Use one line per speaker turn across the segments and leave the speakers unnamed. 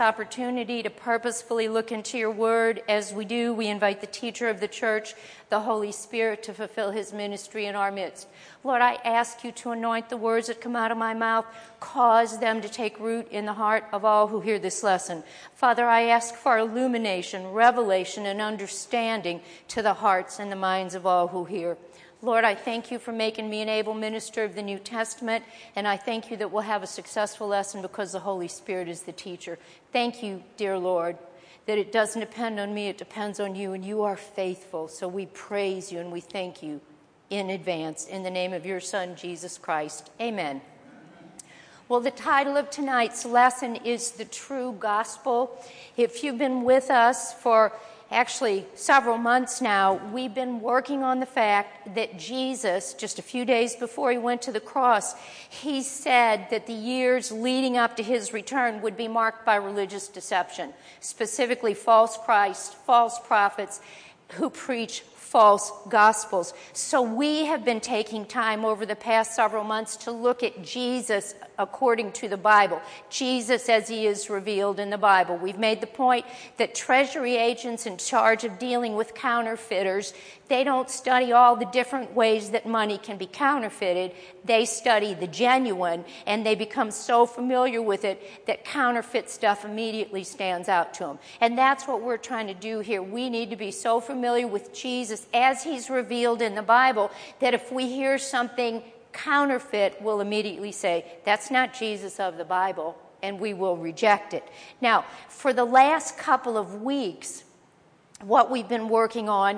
Opportunity to purposefully look into your word. As we do, we invite the teacher of the church, the Holy Spirit, to fulfill his ministry in our midst. Lord, I ask you to anoint the words that come out of my mouth, cause them to take root in the heart of all who hear this lesson. Father, I ask for illumination, revelation, and understanding to the hearts and the minds of all who hear. Lord, I thank you for making me an able minister of the New Testament, and I thank you that we'll have a successful lesson because the Holy Spirit is the teacher. Thank you, dear Lord, that it doesn't depend on me, it depends on you, and you are faithful. So we praise you and we thank you in advance. In the name of your Son, Jesus Christ. Amen. Well, the title of tonight's lesson is The True Gospel. If you've been with us for actually several months now, we've been working on the fact that Jesus, just a few days before he went to the cross, he said that the years leading up to his return would be marked by religious deception, specifically false Christ, false prophets who preach false gospels. So we have been taking time over the past several months to look at Jesus according to the Bible, Jesus as he is revealed in the Bible. We've made the point that treasury agents in charge of dealing with counterfeiters, they don't study all the different ways that money can be counterfeited. They study the genuine, and they become so familiar with it that counterfeit stuff immediately stands out to them. And that's what we're trying to do here. We need to be so familiar with Jesus as he's revealed in the Bible that if we hear something counterfeit, we'll immediately say, that's not Jesus of the Bible, and we will reject it. Now, for the last couple of weeks, what we've been working on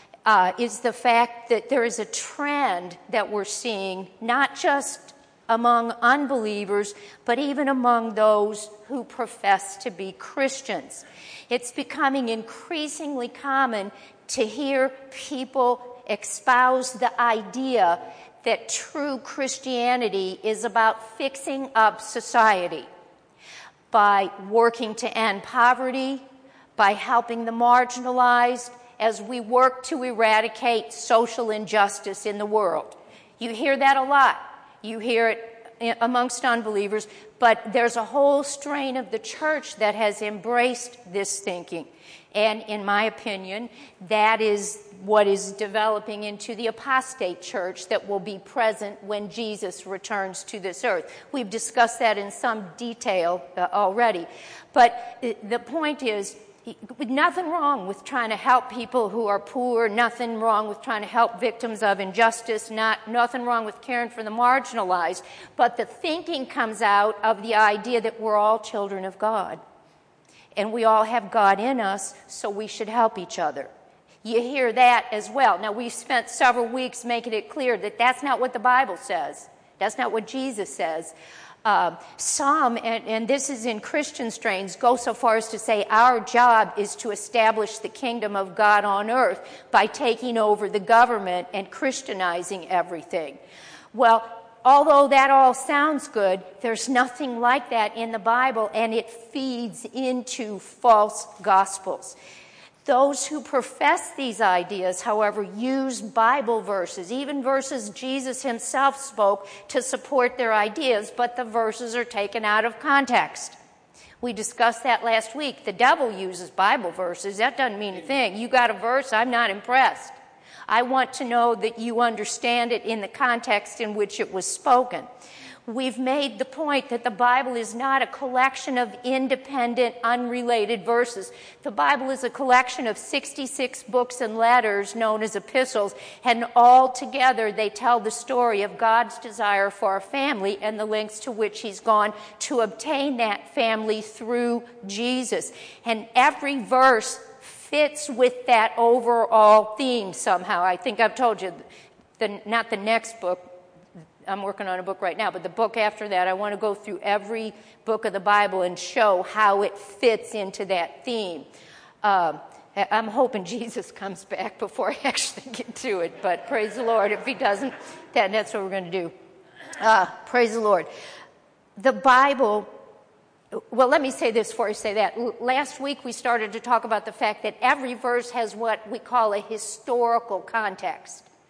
is the fact that there is a trend that we're seeing, not just among unbelievers, but even among those who profess to be Christians. It's becoming increasingly common to hear people espouse the idea that true Christianity is about fixing up society by working to end poverty, by helping the marginalized, as we work to eradicate social injustice in the world. You hear that a lot. You hear it amongst unbelievers, but there's a whole strain of the church that has embraced this thinking. And in my opinion, that is what is developing into the apostate church that will be present when Jesus returns to this earth. We've discussed that in some detail already. But the point is, nothing wrong with trying to help people who are poor, nothing wrong with trying to help victims of injustice, nothing wrong with caring for the marginalized, but the thinking comes out of the idea that we're all children of God. And we all have God in us, so we should help each other. You hear that as well. Now, we've spent several weeks making it clear that that's not what the Bible says. That's not what Jesus says. Some, and this is in Christian strains, go so far as to say our job is to establish the kingdom of God on earth by taking over the government and Christianizing everything. Well, although that all sounds good, there's nothing like that in the Bible, and it feeds into false gospels. Those who profess these ideas, however, use Bible verses, even verses Jesus himself spoke, to support their ideas, but the verses are taken out of context. We discussed that last week. The devil uses Bible verses. That doesn't mean a thing. You got a verse, I'm not impressed. I want to know that you understand it in the context in which it was spoken. We've made the point that the Bible is not a collection of independent, unrelated verses. The Bible is a collection of 66 books and letters known as epistles, and all together they tell the story of God's desire for a family and the lengths to which he's gone to obtain that family through Jesus. And every verse fits with that overall theme somehow. I think I've told you, not the next book, I'm working on a book right now, but the book after that, I want to go through every book of the Bible and show how it fits into that theme. I'm hoping Jesus comes back before I actually get to it, but praise the Lord. If he doesn't, that's what we're going to do. Praise the Lord. The Bible, well, let me say this before I say that. Last week we started to talk about the fact that every verse has what we call a historical context.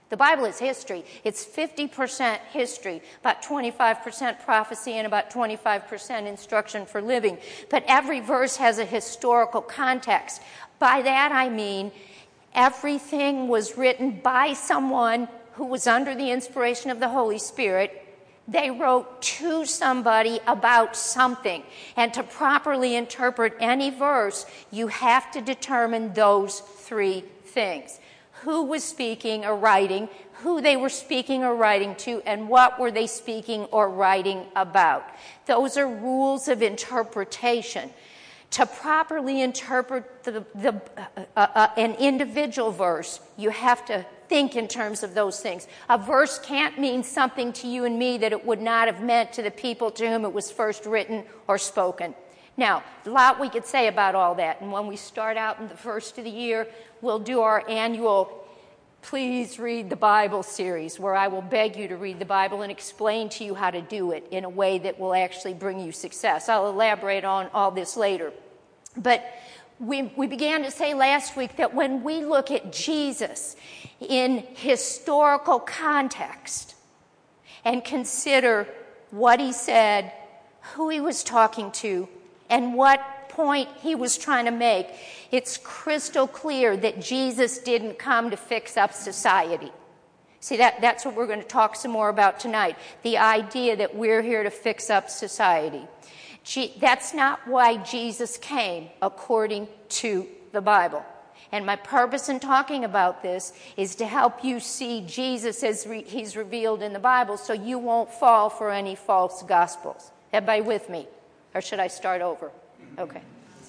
The Bible is history. It's 50% history, about 25% prophecy, and about 25% instruction for living. But every verse has a historical context. By that I mean everything was written by someone who was under the inspiration of the Holy Spirit. They wrote to somebody about something. And to properly interpret any verse, you have to determine those three things. Who was speaking or writing, who they were speaking or writing to, and what were they speaking or writing about. Those are rules of interpretation. To properly interpret an individual verse, you have to think in terms of those things. A verse can't mean something to you and me that it would not have meant to the people to whom it was first written or spoken. Now, a lot we could say about all that, and when we start out in the first of the year, we'll do our annual Please Read the Bible series, where I will beg you to read the Bible and explain to you how to do it in a way that will actually bring you success. I'll elaborate on all this later. But we began to say last week that when we look at Jesus in historical context and consider what he said, who he was talking to, and what point he was trying to make, it's crystal clear that Jesus didn't come to fix up society. See, that's what we're going to talk some more about tonight, the idea that we're here to fix up society. That's not why Jesus came, according to the Bible. And my purpose in talking about this is to help you see Jesus as he's revealed in the Bible, so you won't fall for any false gospels. Everybody with me? Or should I start over? Okay.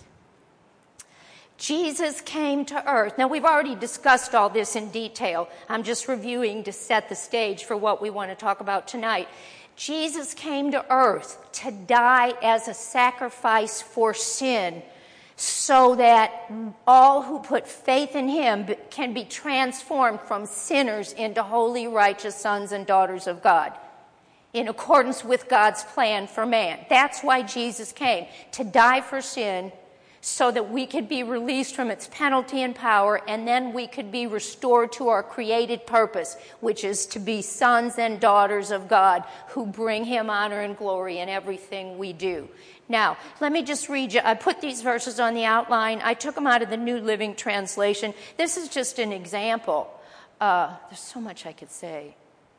Jesus came to earth. Now, we've already discussed all this in detail. I'm just reviewing to set the stage for what we want to talk about tonight. Jesus came to earth to die as a sacrifice for sin, so that all who put faith in him can be transformed from sinners into holy, righteous sons and daughters of God, in accordance with God's plan for man. That's why Jesus came, to die for sin, so that we could be released from its penalty and power, and then we could be restored to our created purpose, which is to be sons and daughters of God who bring him honor and glory in everything we do. Now, let me just read you. I put these verses on the outline. I took them out of the New Living Translation. This is just an example. There's so much I could say.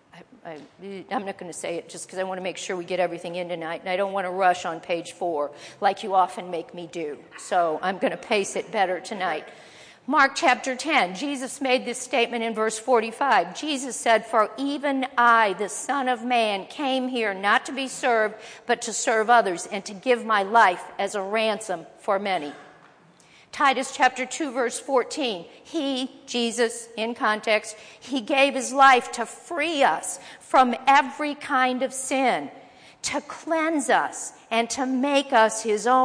I'm not going to say it just because I want to make sure we get everything in tonight, and I don't want to rush on page 4 like you often make me do. So I'm going to pace it better tonight. Mark chapter 10, Jesus made this statement in verse 45. Jesus said, "For even I, the Son of Man, came here not to be served, but to serve others, and to give my life as a ransom for many." Titus chapter 2, verse 14. He, Jesus, in context, he gave his life to free us from every kind of sin, to cleanse us, and to make us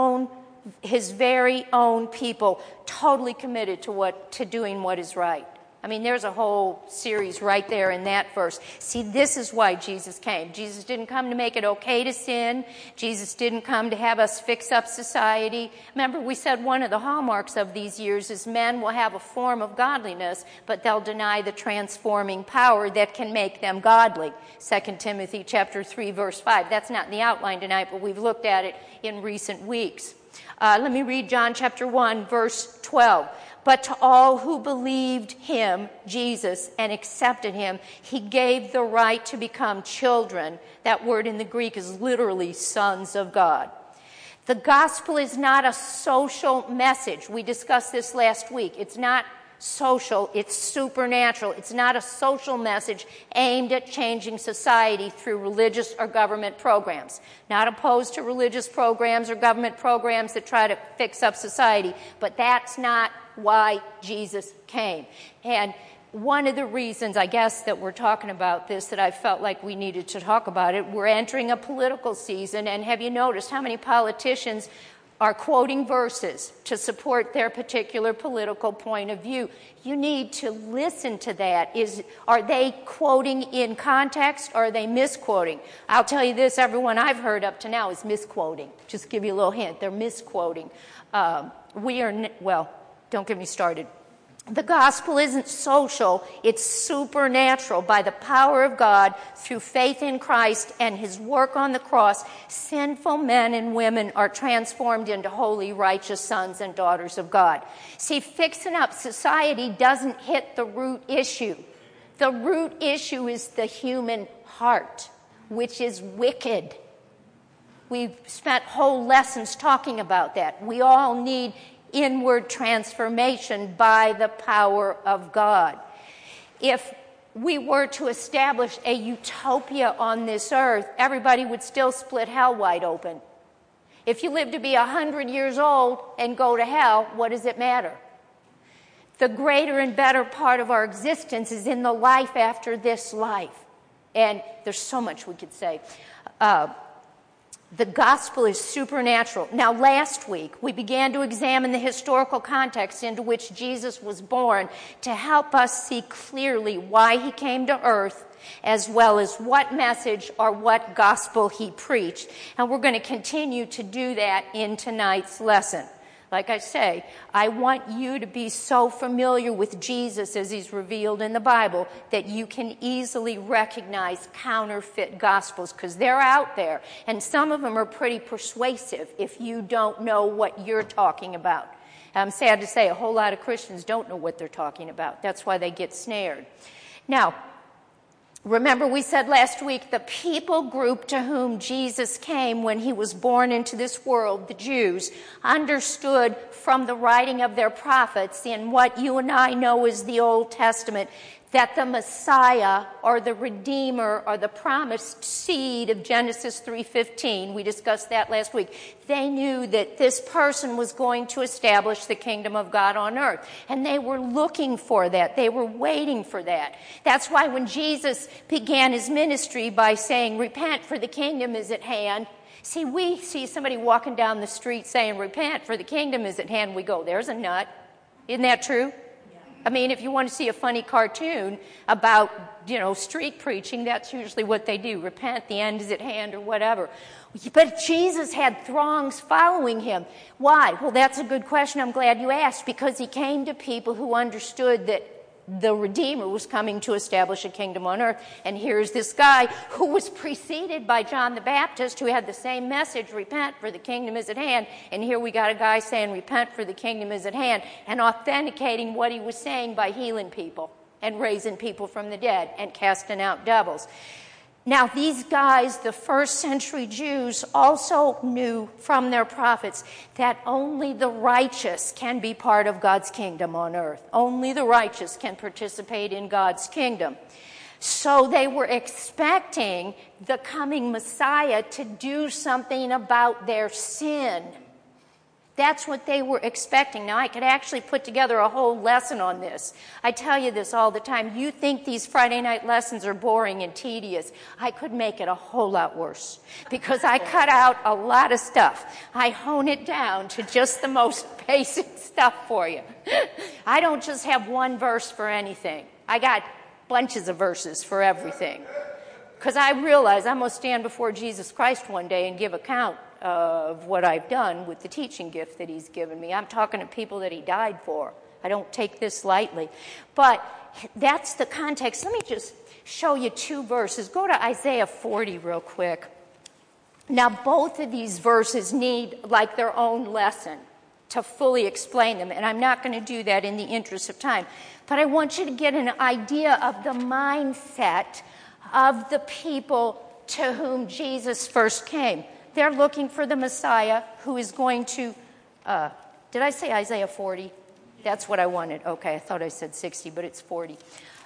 his very own people, totally committed to doing what is right. I mean, there's a whole series right there in that verse. See, this is why Jesus came. Jesus didn't come to make it okay to sin. Jesus didn't come to have us fix up society. Remember, we said one of the hallmarks of these years is men will have a form of godliness, but they'll deny the transforming power that can make them godly. 2 Timothy chapter 3, verse 5. That's not in the outline tonight, but we've looked at it in recent weeks. Let me read John chapter 1, verse 12. But to all who believed him, Jesus, and accepted him, he gave the right to become children. That word in the Greek is literally sons of God. The gospel is not a social message. We discussed this last week. It's not social, it's supernatural. It's not a social message aimed at changing society through religious or government programs. Not opposed to religious programs or government programs that try to fix up society, but that's not why Jesus came. And one of the reasons, I guess, that we're talking about this, that I felt like we needed to talk about it, we're entering a political season, and have you noticed how many politicians are quoting verses to support their particular political point of view? You need to listen to that. Are they quoting in context, or are they misquoting? I'll tell you this, everyone I've heard up to now is misquoting. Just give you a little hint. They're misquoting. Don't get me started. The gospel isn't social, it's supernatural. By the power of God, through faith in Christ and his work on the cross, sinful men and women are transformed into holy, righteous sons and daughters of God. See, fixing up society doesn't hit the root issue. The root issue is the human heart, which is wicked. We've spent whole lessons talking about that. We all need inward transformation by the power of God. If we were to establish a utopia on this earth, everybody would still split hell wide open. If you live to be 100 years old and go to hell, what does it matter? The greater and better part of our existence is in the life after this life. And there's so much we could say. The gospel is supernatural. Now, last week, we began to examine the historical context into which Jesus was born to help us see clearly why he came to earth, as well as what message or what gospel he preached. And we're going to continue to do that in tonight's lesson. Like I say, I want you to be so familiar with Jesus as he's revealed in the Bible that you can easily recognize counterfeit gospels, because they're out there, and some of them are pretty persuasive if you don't know what you're talking about. I'm sad to say a whole lot of Christians don't know what they're talking about. That's why they get snared. Now, remember we said last week the people group to whom Jesus came when he was born into this world, the Jews, understood from the writing of their prophets in what you and I know as the Old Testament that the Messiah or the Redeemer or the promised seed of Genesis 3:15, we discussed that last week, they knew that this person was going to establish the kingdom of God on earth. And they were looking for that. They were waiting for that. That's why when Jesus began his ministry by saying, "Repent, for the kingdom is at hand," see, we see somebody walking down the street saying, "Repent, for the kingdom is at hand," we go, "There's a nut." Isn't that true? I mean, if you want to see a funny cartoon about, street preaching, that's usually what they do. Repent, the end is at hand, or whatever. But Jesus had throngs following him. Why? Well, that's a good question. I'm glad you asked, because he came to people who understood that the Redeemer was coming to establish a kingdom on earth. And here's this guy who was preceded by John the Baptist, who had the same message, "Repent, for the kingdom is at hand." And here we got a guy saying, "Repent, for the kingdom is at hand," and authenticating what he was saying by healing people and raising people from the dead and casting out devils. Now, these guys, the first century Jews, also knew from their prophets that only the righteous can be part of God's kingdom on earth. Only the righteous can participate in God's kingdom. So they were expecting the coming Messiah to do something about their sin. That's what they were expecting. Now, I could actually put together a whole lesson on this. I tell you this all the time. You think these Friday night lessons are boring and tedious. I could make it a whole lot worse, because I cut out a lot of stuff. I hone it down to just the most basic stuff for you. I don't just have one verse for anything. I got bunches of verses for everything, because I realize I'm going to stand before Jesus Christ one day and give account of what I've done with the teaching gift that he's given me. I'm talking to people that he died for. I don't take this lightly. But that's the context. Let me just show you two verses. Go to Isaiah 40 real quick. Now, both of these verses need like their own lesson to fully explain them, and I'm not going to do that in the interest of time. But I want you to get an idea of the mindset of the people to whom Jesus first came. They're looking for the Messiah who is going to, did I say Isaiah 40? That's what I wanted. Okay, I thought I said 60, but it's 40.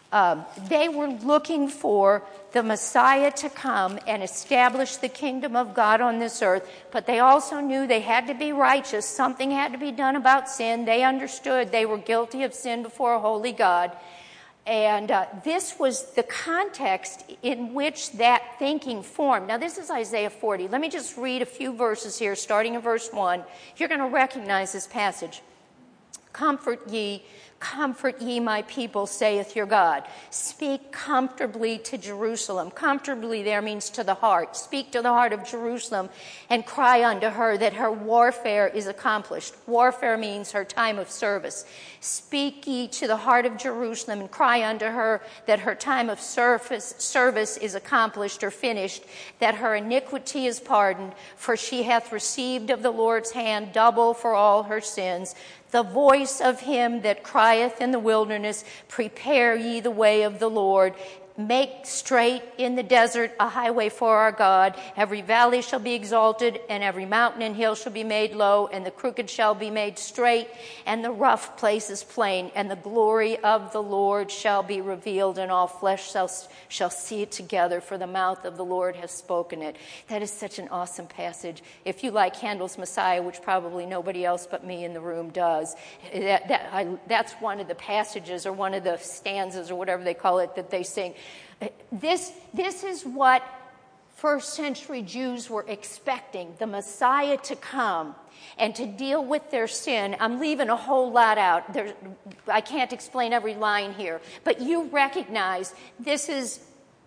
They were looking for the Messiah to come and establish the kingdom of God on this earth, but they also knew they had to be righteous. Something had to be done about sin. They understood they were guilty of sin before a holy God. And this was the context in which that thinking formed. Now, this is Isaiah 40. Let me just read a few verses here, starting in verse 1. You're going to recognize this passage. Comfort ye my people, saith your God. Speak comfortably to Jerusalem. Comfortably there means to the heart. Speak to the heart of Jerusalem and cry unto her that her warfare is accomplished. Warfare means her time of service. Speak ye to the heart of Jerusalem and cry unto her that her time of service is accomplished or finished, that her iniquity is pardoned, for she hath received of the Lord's hand double for all her sins. The voice of him that crieth in the wilderness, prepare ye the way of the Lord. Make straight in the desert a highway for our God. Every valley shall be exalted, and every mountain and hill shall be made low, and the crooked shall be made straight, and the rough places plain. And the glory of the Lord shall be revealed, and all flesh shall see it together, for the mouth of the Lord has spoken it. That is such an awesome passage. If you like Handel's Messiah, which probably nobody else but me in the room does, that's one of the passages or one of the stanzas or whatever they call it that they sing. This is what first century Jews were expecting, the Messiah to come and to deal with their sin. I'm leaving a whole lot out. I can't explain every line here, but you recognize this is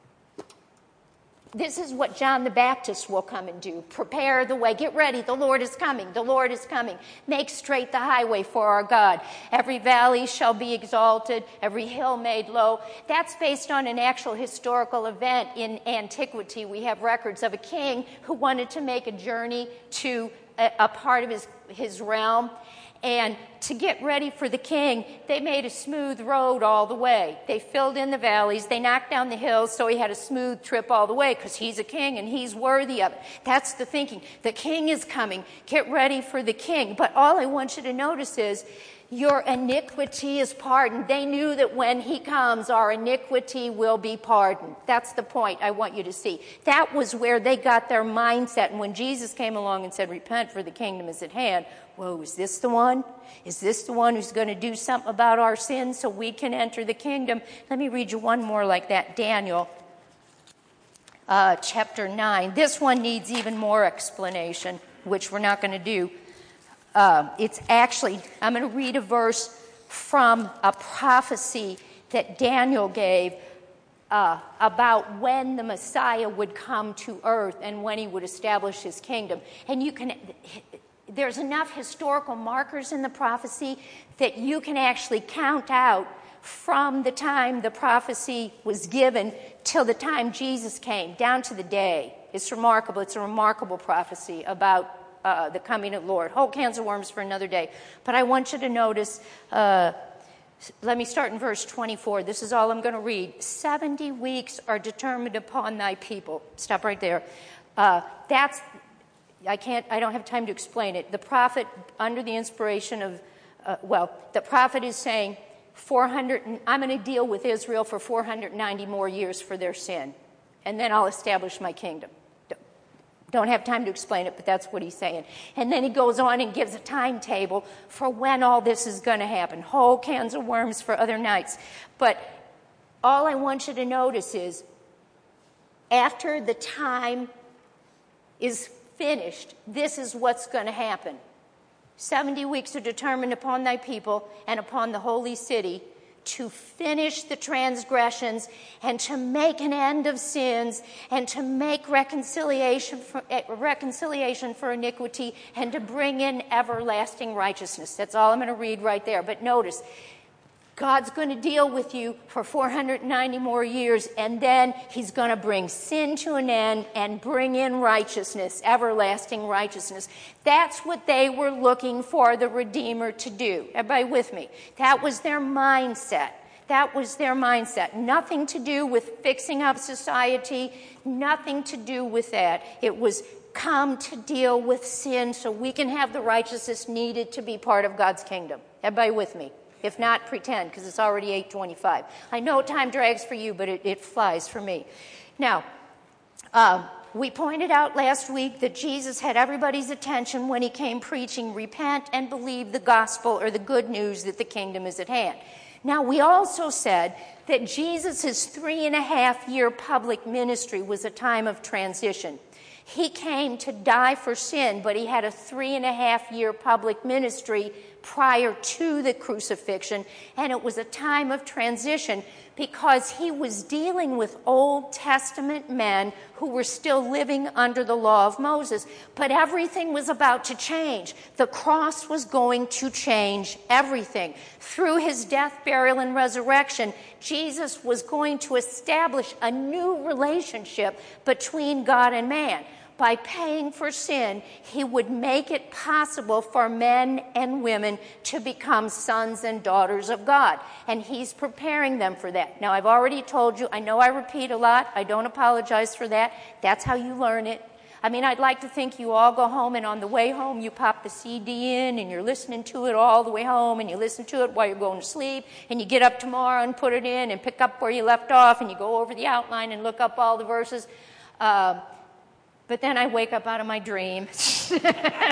what John the Baptist will come and do. Prepare the way. Get ready. The Lord is coming. The Lord is coming. Make straight the highway for our God. Every valley shall be exalted, every hill made low. That's based on an actual historical event in antiquity. We have records of a king who wanted to make a journey to a part of his realm. And to get ready for the king, they made a smooth road all the way. They filled in the valleys. They knocked down the hills so he had a smooth trip all the way because he's a king and he's worthy of it. That's the thinking. The king is coming. Get ready for the king. But all I want you to notice is your iniquity is pardoned. They knew that when he comes, our iniquity will be pardoned. That's the point I want you to see. That was where they got their mindset. And when Jesus came along and said, repent for the kingdom is at hand, whoa, is this the one? Is this the one who's going to do something about our sins so we can enter the kingdom? Let me read you one more like that. Daniel chapter 9. This one needs even more explanation, which we're not going to do. It's actually, I'm going to read a verse from a prophecy that Daniel gave about when the Messiah would come to earth and when he would establish his kingdom. And there's enough historical markers in the prophecy that you can actually count out from the time the prophecy was given till the time Jesus came, down to the day. It's remarkable. It's a remarkable prophecy about the coming of the Lord. Whole cans of worms for another day. But I want you to notice, let me start in verse 24. This is all I'm going to read. 70 weeks are determined upon thy people. Stop right there. I don't have time to explain it. The prophet, under the inspiration of, the prophet is saying, I'm going to deal with Israel for 490 more years for their sin, and then I'll establish my kingdom. Don't have time to explain it, but that's what he's saying. And then he goes on and gives a timetable for when all this is going to happen. Whole cans of worms for other nights. But all I want you to notice is after the time is finished, this is what's going to happen. 70 weeks are determined upon thy people and upon the holy city to finish the transgressions and to make an end of sins and to make reconciliation for iniquity and to bring in everlasting righteousness. That's all I'm going to read right there. But notice, God's going to deal with you for 490 more years, and then he's going to bring sin to an end and bring in righteousness, everlasting righteousness. That's what they were looking for the Redeemer to do. Everybody with me? That was their mindset. That was their mindset. Nothing to do with fixing up society, nothing to do with that. It was come to deal with sin so we can have the righteousness needed to be part of God's kingdom. Everybody with me? If not, pretend, because it's already 8:25. I know time drags for you, but it flies for me. Now, we pointed out last week that Jesus had everybody's attention when he came preaching, repent and believe the gospel or the good news that the kingdom is at hand. Now, we also said that Jesus' 3.5-year public ministry was a time of transition. He came to die for sin, but he had a 3.5-year public ministry prior to the crucifixion, and it was a time of transition because he was dealing with Old Testament men who were still living under the law of Moses. But everything was about to change. The cross was going to change everything. Through his death, burial, and resurrection, Jesus was going to establish a new relationship between God and man. By paying for sin, he would make it possible for men and women to become sons and daughters of God. And he's preparing them for that. Now, I've already told you, I know I repeat a lot. I don't apologize for that. That's how you learn it. I mean, I'd like to think you all go home, and on the way home, you pop the CD in, and you're listening to it all the way home, and you listen to it while you're going to sleep, and you get up tomorrow and put it in and pick up where you left off, and you go over the outline and look up all the verses. But then I wake up out of my dream, and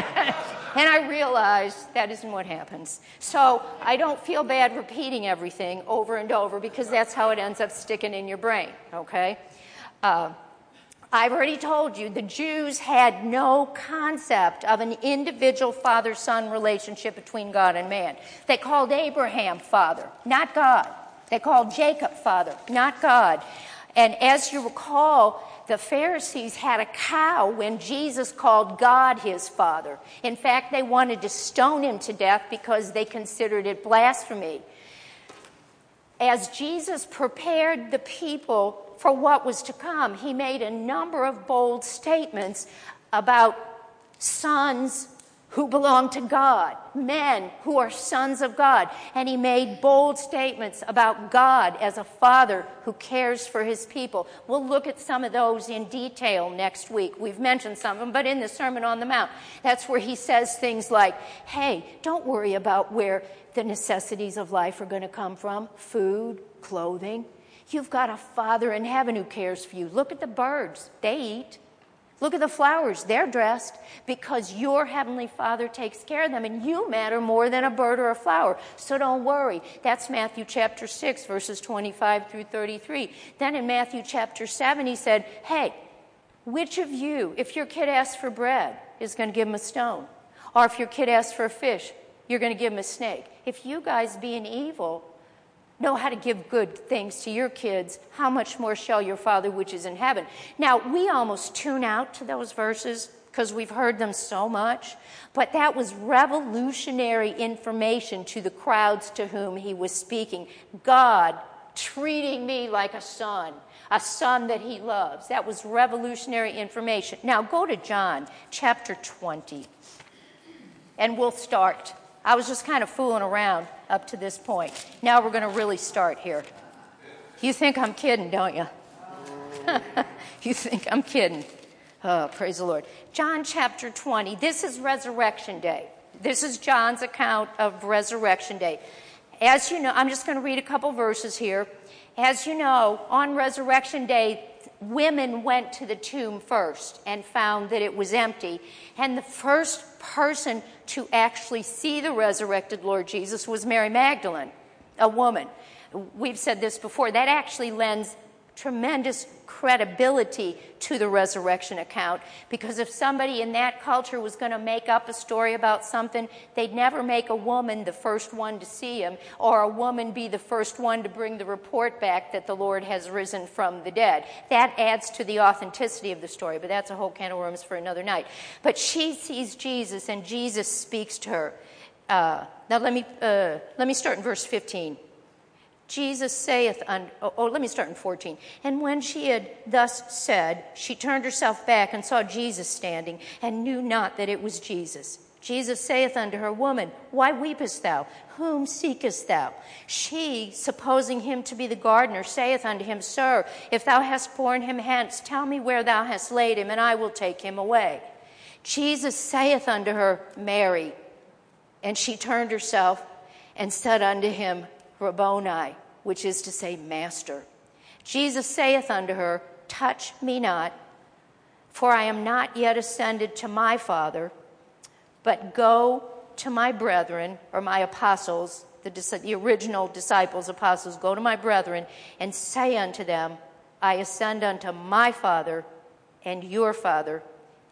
I realize that isn't what happens. So I don't feel bad repeating everything over and over because that's how it ends up sticking in your brain, okay? I've already told you the Jews had no concept of an individual father-son relationship between God and man. They called Abraham father, not God. They called Jacob father, not God. And as you recall, the Pharisees had a cow when Jesus called God his father. In fact, they wanted to stone him to death because they considered it blasphemy. As Jesus prepared the people for what was to come, he made a number of bold statements about sons who belong to God, men who are sons of God. And he made bold statements about God as a father who cares for his people. We'll look at some of those in detail next week. We've mentioned some of them, but in the Sermon on the Mount, that's where he says things like, hey, don't worry about where the necessities of life are going to come from, food, clothing. You've got a Father in heaven who cares for you. Look at the birds. They eat. Look at the flowers. They're dressed because your Heavenly Father takes care of them, and you matter more than a bird or a flower. So don't worry. That's Matthew chapter 6, verses 25 through 33. Then in Matthew chapter 7, he said, hey, which of you, if your kid asks for bread, is going to give him a stone? Or if your kid asks for a fish, you're going to give him a snake? If you guys, being evil, know how to give good things to your kids, how much more shall your Father which is in heaven? Now, we almost tune out to those verses because we've heard them so much, but that was revolutionary information to the crowds to whom he was speaking. God treating me like a son that he loves. That was revolutionary information. Now, go to John chapter 20, and we'll start. I was just kind of fooling around up to this point. Now we're going to really start here. You think I'm kidding, don't you? You think I'm kidding. Oh, praise the Lord. John chapter 20. This is Resurrection Day. This is John's account of Resurrection Day. As you know, I'm just going to read a couple verses here. As you know, on Resurrection Day, women went to the tomb first and found that it was empty. And the first person to actually see the resurrected Lord Jesus was Mary Magdalene, a woman. We've said this before. That actually lends tremendous credibility to the resurrection account, because if somebody in that culture was going to make up a story about something, they'd never make a woman the first one to see him, or a woman be the first one to bring the report back that the Lord has risen from the dead. That adds to the authenticity of the story, but that's a whole can of worms for another night. But she sees Jesus, and Jesus speaks to her. Now let me start in verse 15. Jesus saith let me start in 14. And when she had thus said, she turned herself back and saw Jesus standing, and knew not that it was Jesus. Jesus saith unto her, Woman, why weepest thou? Whom seekest thou? She, supposing him to be the gardener, saith unto him, Sir, if thou hast borne him hence, tell me where thou hast laid him, and I will take him away. Jesus saith unto her, Mary. And she turned herself and said unto him, Rabboni, which is to say, Master. Jesus saith unto her, Touch me not, for I am not yet ascended to my Father, but go to my brethren, or my apostles, the original disciples, apostles, go to my brethren, and say unto them, I ascend unto my Father and your Father,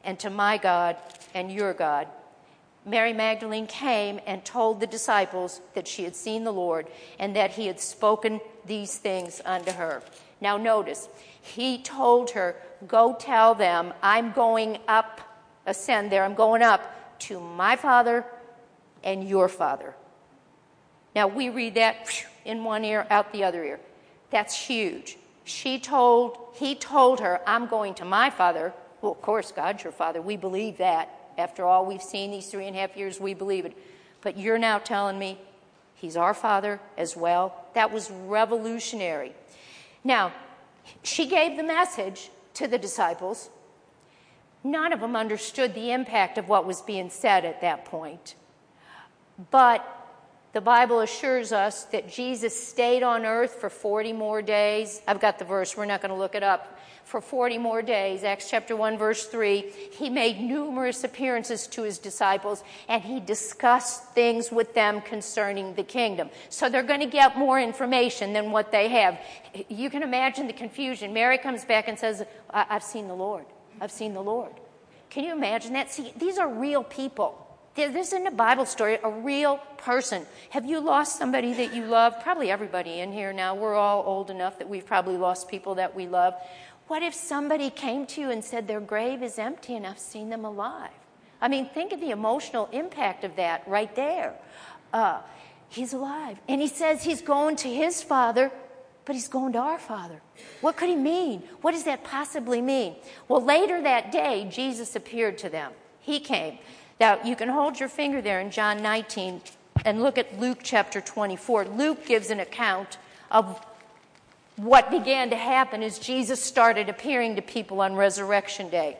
and to my God and your God." Mary Magdalene came and told the disciples that she had seen the Lord and that he had spoken these things unto her. Now notice, he told her, "Go tell them I'm going up, ascend there, I'm going up to my Father and your Father." Now we read that in one ear, out the other ear. That's huge. He told her, "I'm going to my Father." Well, of course, God's your Father. We believe that. After all we've seen these 3.5 years, we believe it. But you're now telling me he's our Father as well? That was revolutionary. Now, she gave the message to the disciples. None of them understood the impact of what was being said at that point. But the Bible assures us that Jesus stayed on earth for 40 more days. I've got the verse. We're not going to look it up. For 40 more days, Acts chapter 1, verse 3, he made numerous appearances to his disciples, and he discussed things with them concerning the kingdom. So they're going to get more information than what they have. You can imagine the confusion. Mary comes back and says, "I've seen the Lord. I've seen the Lord." Can you imagine that? See, these are real people. This isn't a Bible story, a real person. Have you lost somebody that you love? Probably everybody in here now. We're all old enough that we've probably lost people that we love. What if somebody came to you and said their grave is empty and I've seen them alive? I mean, think of the emotional impact of that right there. He's alive. And he says he's going to his Father, but he's going to our Father. What could he mean? What does that possibly mean? Well, later that day, Jesus appeared to them. He came. Now, you can hold your finger there in John 19 and look at Luke chapter 24. Luke gives an account of what began to happen as Jesus started appearing to people on Resurrection Day.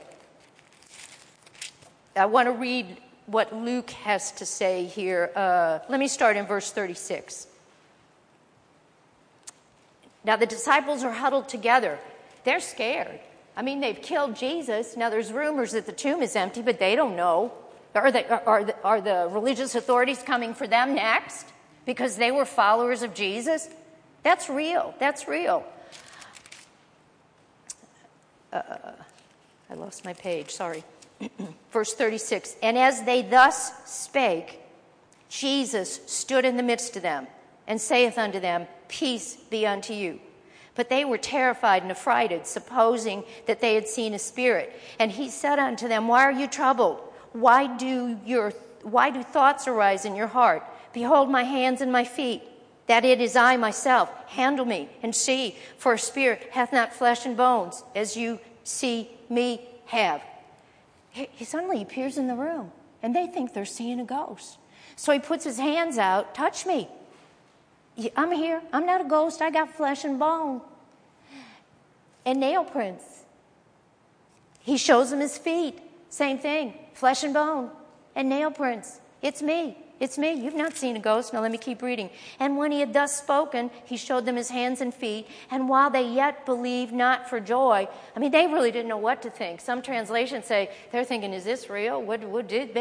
I want to read what Luke has to say here. Let me start in verse 36. Now the disciples are huddled together. They're scared. I mean, they've killed Jesus. Now there's rumors that the tomb is empty, but they don't know. Are the religious authorities coming for them next because they were followers of Jesus? That's real. That's real. I lost my page. Sorry. Verse 36. And as they thus spake, Jesus stood in the midst of them and saith unto them, Peace be unto you. But they were terrified and affrighted, supposing that they had seen a spirit. And he said unto them, Why are you troubled? Why do thoughts arise in your heart? Behold my hands and my feet, that it is I myself. Handle me and see, for a spirit hath not flesh and bones, as you see me have. He suddenly appears in the room, and they think they're seeing a ghost. So he puts his hands out, touch me. I'm here. I'm not a ghost. I got flesh and bone. And nail prints. He shows them his feet. Same thing. Flesh and bone. And nail prints. It's me. It's me. You've not seen a ghost. Now let me keep reading. And when he had thus spoken, he showed them his hands and feet. And while they yet believed not for joy, I mean, they really didn't know what to think. Some translations say, they're thinking, is this real? What did?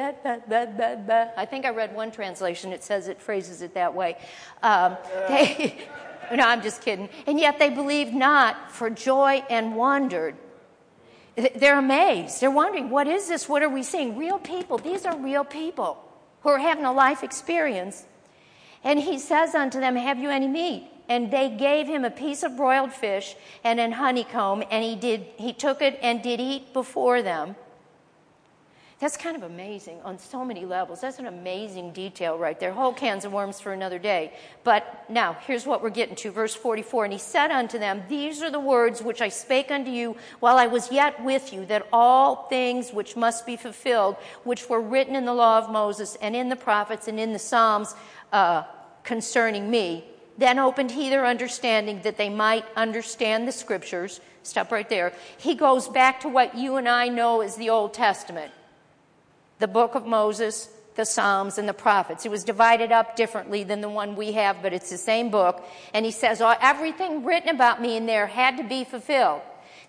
I think I read one translation. It says it phrases it that way. No, I'm just kidding. And yet they believed not for joy and wondered. They're amazed. They're wondering, what is this? What are we seeing? Real people. These are real people who are having a life experience. And he says unto them, Have you any meat? And they gave him a piece of broiled fish and an honeycomb, and he took it and did eat before them. That's kind of amazing on so many levels. That's an amazing detail right there. Whole cans of worms for another day. But now, here's what we're getting to. Verse 44, And he said unto them, These are the words which I spake unto you while I was yet with you, that all things which must be fulfilled, which were written in the law of Moses and in the prophets and in the Psalms concerning me. Then opened he their understanding that they might understand the Scriptures. Stop right there. He goes back to what you and I know as the Old Testament. The book of Moses, the Psalms, and the prophets. It was divided up differently than the one we have, but it's the same book. And he says, everything written about me in there had to be fulfilled.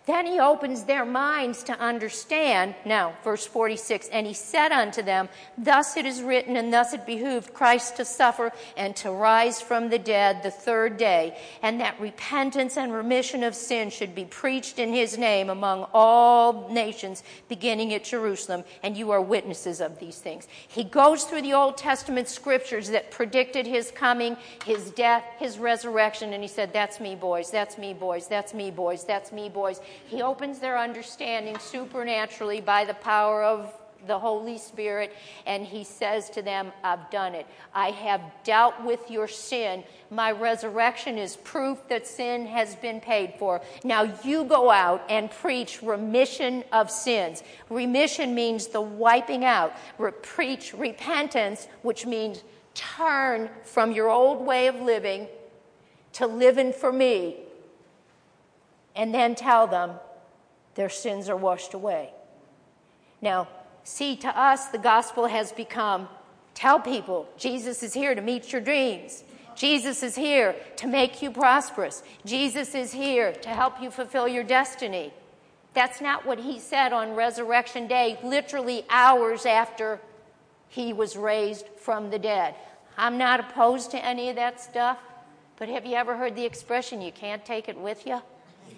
Then he opens their minds to understand. Now, verse 46, and he said unto them, thus it is written, and thus it behooved Christ to suffer and to rise from the dead the third day, and that repentance and remission of sin should be preached in his name among all nations, beginning at Jerusalem, and you are witnesses of these things. He goes through the Old Testament scriptures that predicted his coming, his death, his resurrection, and he said, that's me, boys, that's me, boys, that's me, boys, that's me, boys. He opens their understanding supernaturally by the power of the Holy Spirit, and he says to them, I've done it. I have dealt with your sin. My resurrection is proof that sin has been paid for. Now you go out and preach remission of sins. Remission means the wiping out. Preach repentance, which means turn from your old way of living to living for me. And then tell them their sins are washed away. Now, see, to us, the gospel has become, tell people, Jesus is here to meet your dreams. Jesus is here to make you prosperous. Jesus is here to help you fulfill your destiny. That's not what he said on Resurrection Day, literally hours after he was raised from the dead. I'm not opposed to any of that stuff, but have you ever heard the expression, you can't take it with you?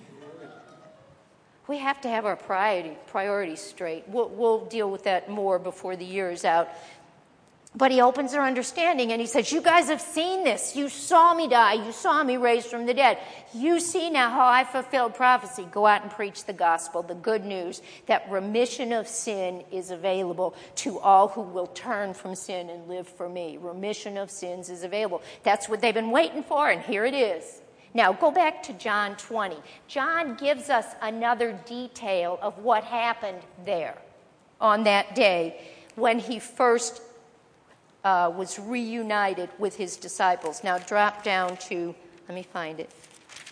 We have to have our priorities straight. We'll deal with that more before the year is out. But he opens their understanding and he says, you guys have seen this. You saw me die. You saw me raised from the dead. You see now how I fulfilled prophecy. Go out and preach the gospel, the good news that remission of sin is available to all who will turn from sin and live for me. Remission of sins is available. That's what they've been waiting for, and here it is. Now, go back to John 20. John gives us another detail of what happened there on that day when he first was reunited with his disciples. Now, drop down to, let me find it.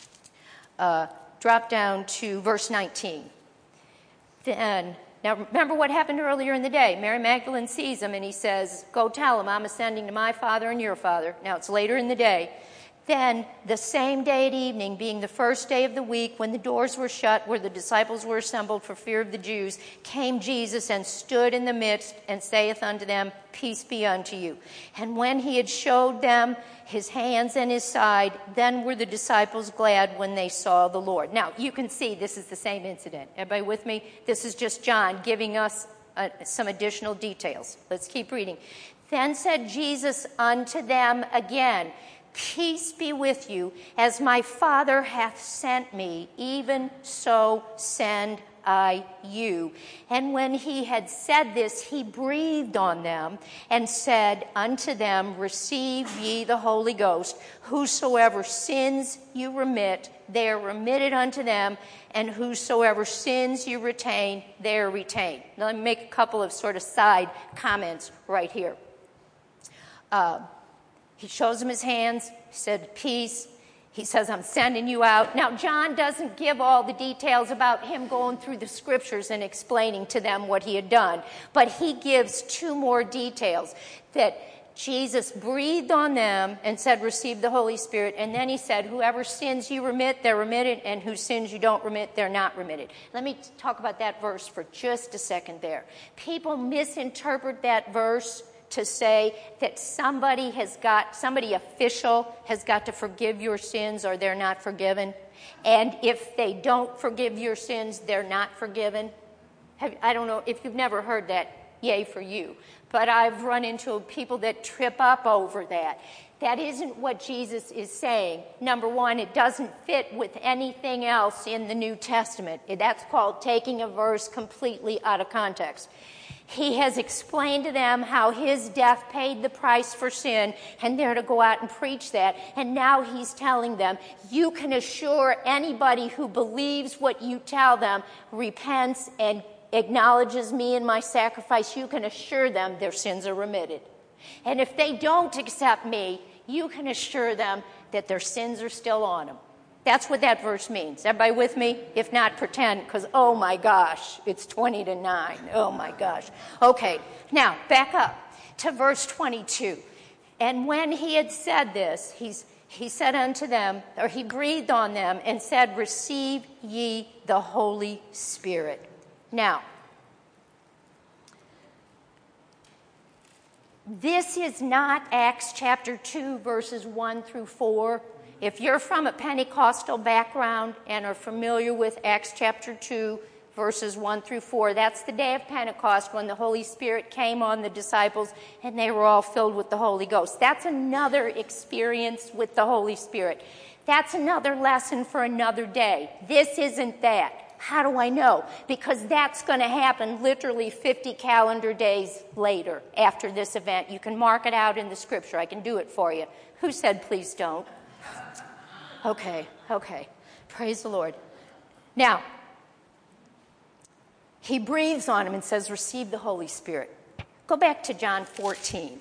Drop down to verse 19. Now, remember what happened earlier in the day. Mary Magdalene sees him and he says, go tell him I'm ascending to my Father and your Father. Now, it's later in the day. Then, the same day at evening, being the first day of the week, when the doors were shut, where the disciples were assembled for fear of the Jews, came Jesus and stood in the midst, and saith unto them, peace be unto you. And when he had showed them his hands and his side, then were the disciples glad when they saw the Lord. Now, you can see this is the same incident. Everybody with me? This is just John giving us some additional details. Let's keep reading. Then said Jesus unto them again, peace be with you, as my Father hath sent me, even so send I you. And when he had said this, he breathed on them and said unto them, receive ye the Holy Ghost. Whosoever sins you remit, they are remitted unto them, and whosoever sins you retain, they are retained. Now let me make a couple of sort of side comments right here. He shows them his hands. He said, peace. He says, I'm sending you out. Now, John doesn't give all the details about him going through the scriptures and explaining to them what he had done. But he gives two more details. That Jesus breathed on them and said, receive the Holy Spirit. And then he said, whoever sins you remit, they're remitted. And whose sins you don't remit, they're not remitted. Let me talk about that verse for just a second there. People misinterpret that verse to say that somebody official has got to forgive your sins or they're not forgiven. And if they don't forgive your sins, they're not forgiven. I don't know if you've never heard that, yay for you. But I've run into people that trip up over that. That isn't what Jesus is saying. Number one, it doesn't fit with anything else in the New Testament. That's called taking a verse completely out of context. He has explained to them how his death paid the price for sin, and they're to go out and preach that. And now he's telling them, you can assure anybody who believes what you tell them, repents and acknowledges me and my sacrifice, you can assure them their sins are remitted. And if they don't accept me, you can assure them that their sins are still on them. That's what that verse means. Everybody with me? If not, pretend, because, oh my gosh, it's 20-9. Oh my gosh. Okay, now back up to verse 22. And when he had said this, he said unto them, or he breathed on them and said, receive ye the Holy Spirit. Now, this is not Acts chapter 2, verses 1 through 4. If you're from a Pentecostal background and are familiar with Acts chapter 2, verses 1 through 4, that's the day of Pentecost when the Holy Spirit came on the disciples and they were all filled with the Holy Ghost. That's another experience with the Holy Spirit. That's another lesson for another day. This isn't that. How do I know? Because that's going to happen literally 50 calendar days later after this event. You can mark it out in the scripture. I can do it for you. Who said please don't? Okay. Praise the Lord. Now, he breathes on him and says, receive the Holy Spirit. Go back to John 14.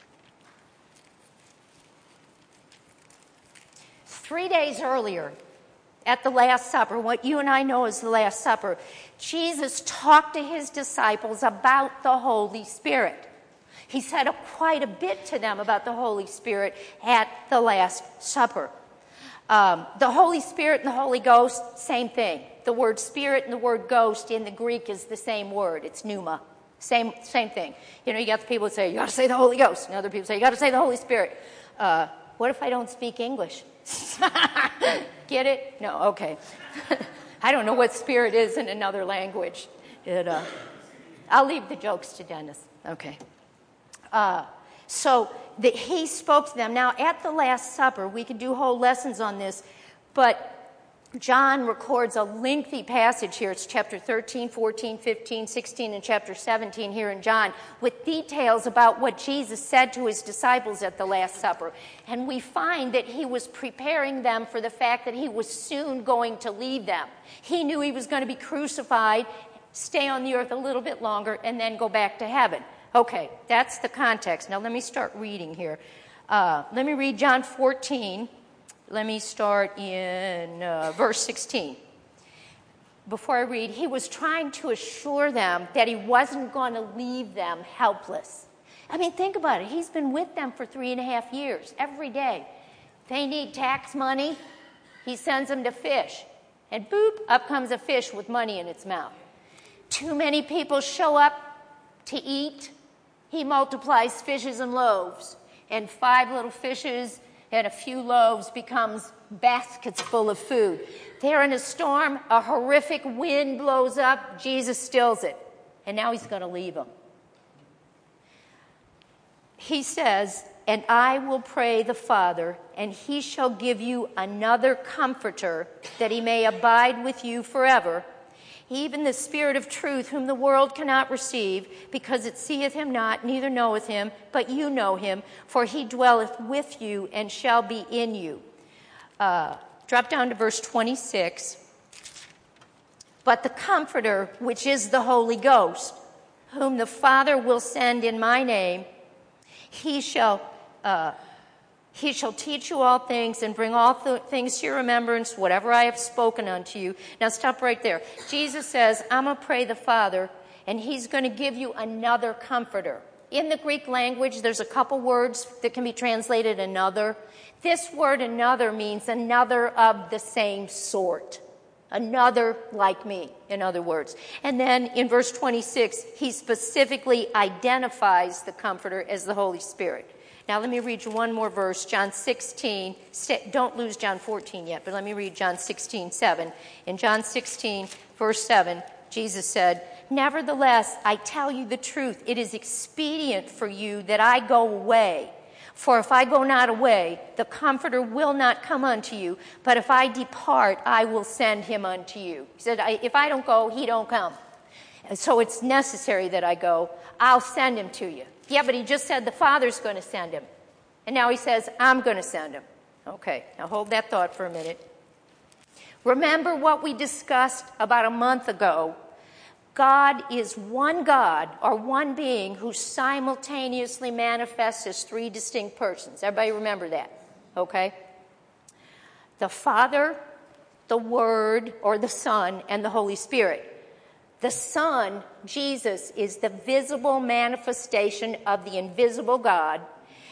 3 days earlier, at the Last Supper, what you and I know as the Last Supper, Jesus talked to his disciples about the Holy Spirit. He said quite a bit to them about the Holy Spirit at the Last Supper. The Holy Spirit and the Holy Ghost, same thing. The word spirit and the word ghost in the Greek is the same word. It's pneuma. Same thing. You know, you got the people that say, you got to say the Holy Ghost. And other people say, you got to say the Holy Spirit. What if I don't speak English? Get it? No, okay. I don't know what spirit is in another language. I'll leave the jokes to Dennis. Okay. So he spoke to them. Now, at the Last Supper, we could do whole lessons on this, but John records a lengthy passage here. It's chapter 13, 14, 15, 16, and chapter 17 here in John, with details about what Jesus said to his disciples at the Last Supper. And we find that he was preparing them for the fact that he was soon going to leave them. He knew he was going to be crucified, stay on the earth a little bit longer, and then go back to heaven. Okay, that's the context. Now let me start reading here. Let me read John 14. Let me start in verse 16. Before I read, he was trying to assure them that he wasn't going to leave them helpless. I mean, think about it. He's been with them for 3.5 years, every day. They need tax money. He sends them to fish. And boop, up comes a fish with money in its mouth. Too many people show up to eat. He multiplies fishes and loaves. And 5 little fishes and a few loaves becomes baskets full of food. They're in a storm, a horrific wind blows up, Jesus stills it. And now he's going to leave them. He says, and I will pray the Father, and he shall give you another comforter, that he may abide with you forever, even the Spirit of truth, whom the world cannot receive, because it seeth him not, neither knoweth him, but you know him, for he dwelleth with you and shall be in you. Drop down to verse 26. But the Comforter, which is the Holy Ghost, whom the Father will send in my name, he shall teach you all things and bring all things to your remembrance, whatever I have spoken unto you. Now stop right there. Jesus says, I'm going to pray the Father, and he's going to give you another comforter. In the Greek language, there's a couple words that can be translated another. This word another means another of the same sort. Another like me, in other words. And then in verse 26, he specifically identifies the Comforter as the Holy Spirit. Now let me read you one more verse, John 16. Don't lose John 14 yet, but let me read John 16:7. In John 16, verse 7, Jesus said, nevertheless, I tell you the truth. It is expedient for you that I go away. For if I go not away, the Comforter will not come unto you. But if I depart, I will send him unto you. He said, if I don't go, he don't come. And so it's necessary that I go. I'll send him to you. Yeah, but he just said the Father's going to send him. And now he says, I'm going to send him. Okay, now hold that thought for a minute. Remember what we discussed about a month ago. God is one God, or one being, who simultaneously manifests as 3 distinct persons. Everybody remember that, okay? The Father, the Word, or the Son, and the Holy Spirit. The Son, Jesus, is the visible manifestation of the invisible God,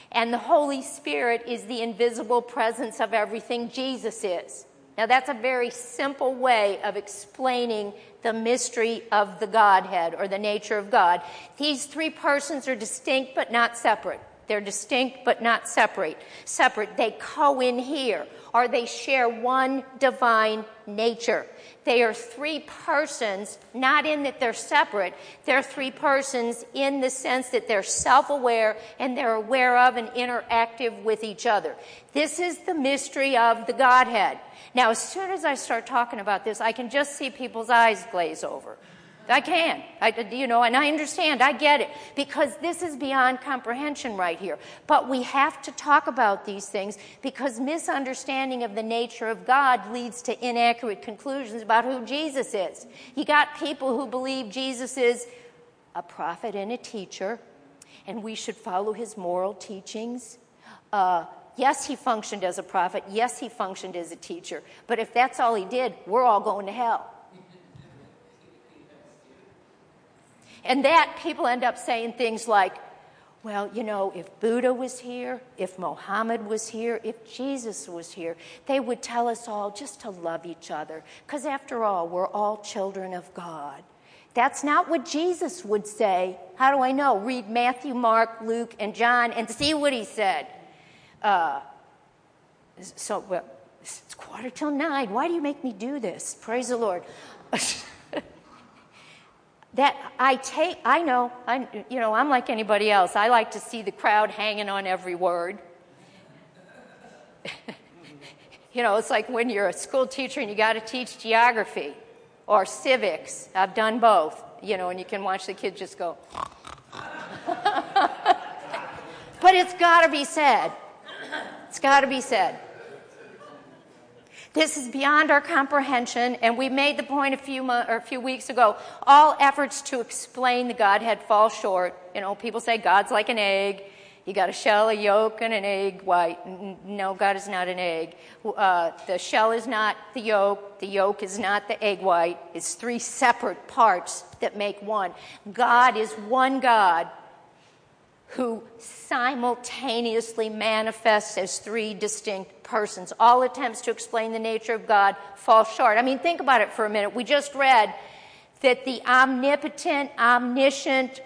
And the Holy Spirit is the invisible presence of everything Jesus is. Now, that's a very simple way of explaining the mystery of the Godhead or the nature of God. These three persons are distinct but not separate. They're distinct but not separate. They co-inhere, or they share one divine nature. They are three persons, not in that they're separate. They're three persons in the sense that they're self-aware and they're aware of and interactive with each other. This is the mystery of the Godhead. Now, as soon as I start talking about this, I can just see people's eyes glaze over. I can. And I understand. I get it. Because this is beyond comprehension right here. But we have to talk about these things because misunderstanding of the nature of God leads to inaccurate conclusions about who Jesus is. You got people who believe Jesus is a prophet and a teacher, and we should follow his moral teachings. Yes, he functioned as a prophet. Yes, he functioned as a teacher. But if that's all he did, we're all going to hell. And that people end up saying things like, well, if Buddha was here, if Muhammad was here, if Jesus was here, they would tell us all just to love each other. Because after all, we're all children of God. That's not what Jesus would say. How do I know? Read Matthew, Mark, Luke, and John and see what he said. It's 9:15. Why do you make me do this? Praise the Lord. I'm like anybody else. I like to see the crowd hanging on every word. It's like when you're a school teacher and you got to teach geography or civics. I've done both, and you can watch the kids just go. But it's got to be said. It's got to be said. This is beyond our comprehension, and we made the point a few weeks ago. All efforts to explain the Godhead fall short. People say God's like an egg. You got a shell, a yolk, and an egg white. No, God is not an egg. The shell is not the yolk. The yolk is not the egg white. It's three separate parts that make one. God is one God who simultaneously manifests as three distinct persons. All attempts to explain the nature of God fall short. Think about it for a minute. We just read that the omnipotent, omniscient,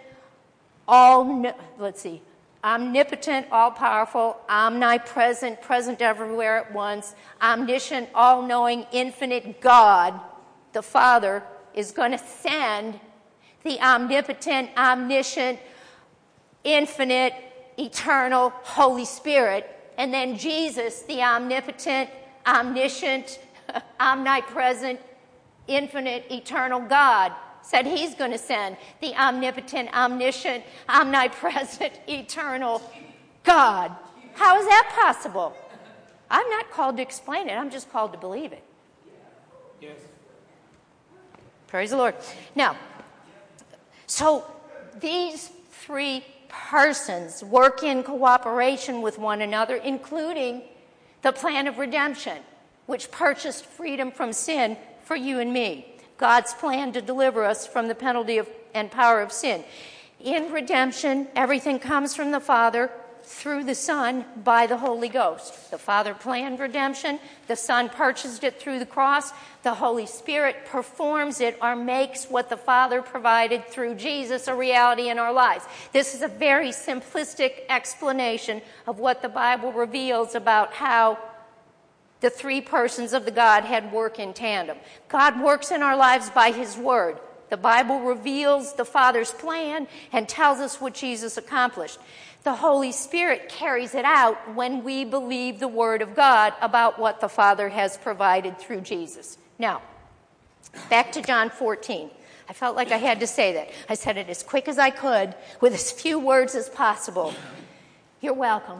omnipotent, all-powerful, omnipresent, present everywhere at once, omniscient, all-knowing, infinite God, the Father, is going to send the omnipotent, omniscient, infinite, eternal Holy Spirit. And then Jesus, the omnipotent, omniscient, omnipresent, infinite, eternal God, said he's going to send the omnipotent, omniscient, omnipresent, eternal God. How is that possible? I'm not called to explain it. I'm just called to believe it. Yes. Praise the Lord. Now, so these three persons work in cooperation with one another, including the plan of redemption, which purchased freedom from sin for you and me. God's plan to deliver us from the penalty and power of sin. In redemption, everything comes from the Father through the Son by the Holy Ghost. The Father planned redemption. The Son purchased it through the cross. The Holy Spirit performs it or makes what the Father provided through Jesus a reality in our lives. This is a very simplistic explanation of what the Bible reveals about how the three persons of the Godhead work in tandem. God works in our lives by His Word. The Bible reveals the Father's plan and tells us what Jesus accomplished. The Holy Spirit carries it out when we believe the Word of God about what the Father has provided through Jesus. Now, back to John 14. I felt like I had to say that. I said it as quick as I could with as few words as possible. You're welcome.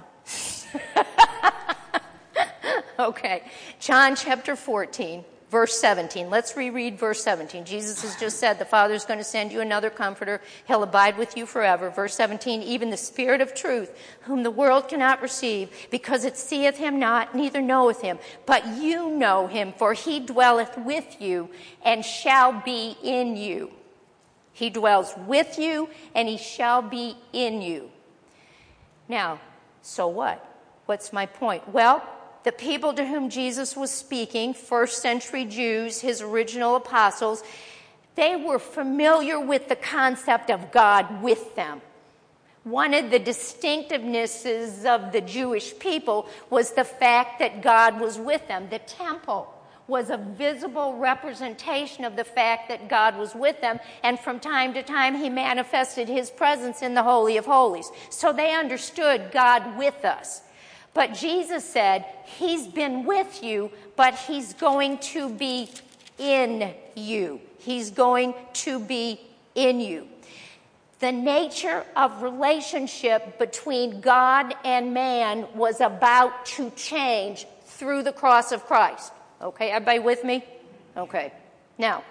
Okay, John chapter 14, verse 17. Let's reread verse 17. Jesus has just said the Father's going to send you another comforter. He'll abide with you forever. Verse 17, even the Spirit of truth, whom the world cannot receive, because it seeth him not, neither knoweth him. But you know him, for he dwelleth with you and shall be in you. He dwells with you and he shall be in you. Now, So what? What's my point? Well, the people to whom Jesus was speaking, first century Jews, his original apostles, they were familiar with the concept of God with them. One of the distinctivenesses of the Jewish people was the fact that God was with them. The temple was a visible representation of the fact that God was with them, and from time to time he manifested his presence in the Holy of Holies. So they understood God with us. But Jesus said, he's been with you, but he's going to be in you. He's going to be in you. The nature of relationship between God and man was about to change through the cross of Christ. Okay, everybody with me? Okay. Now,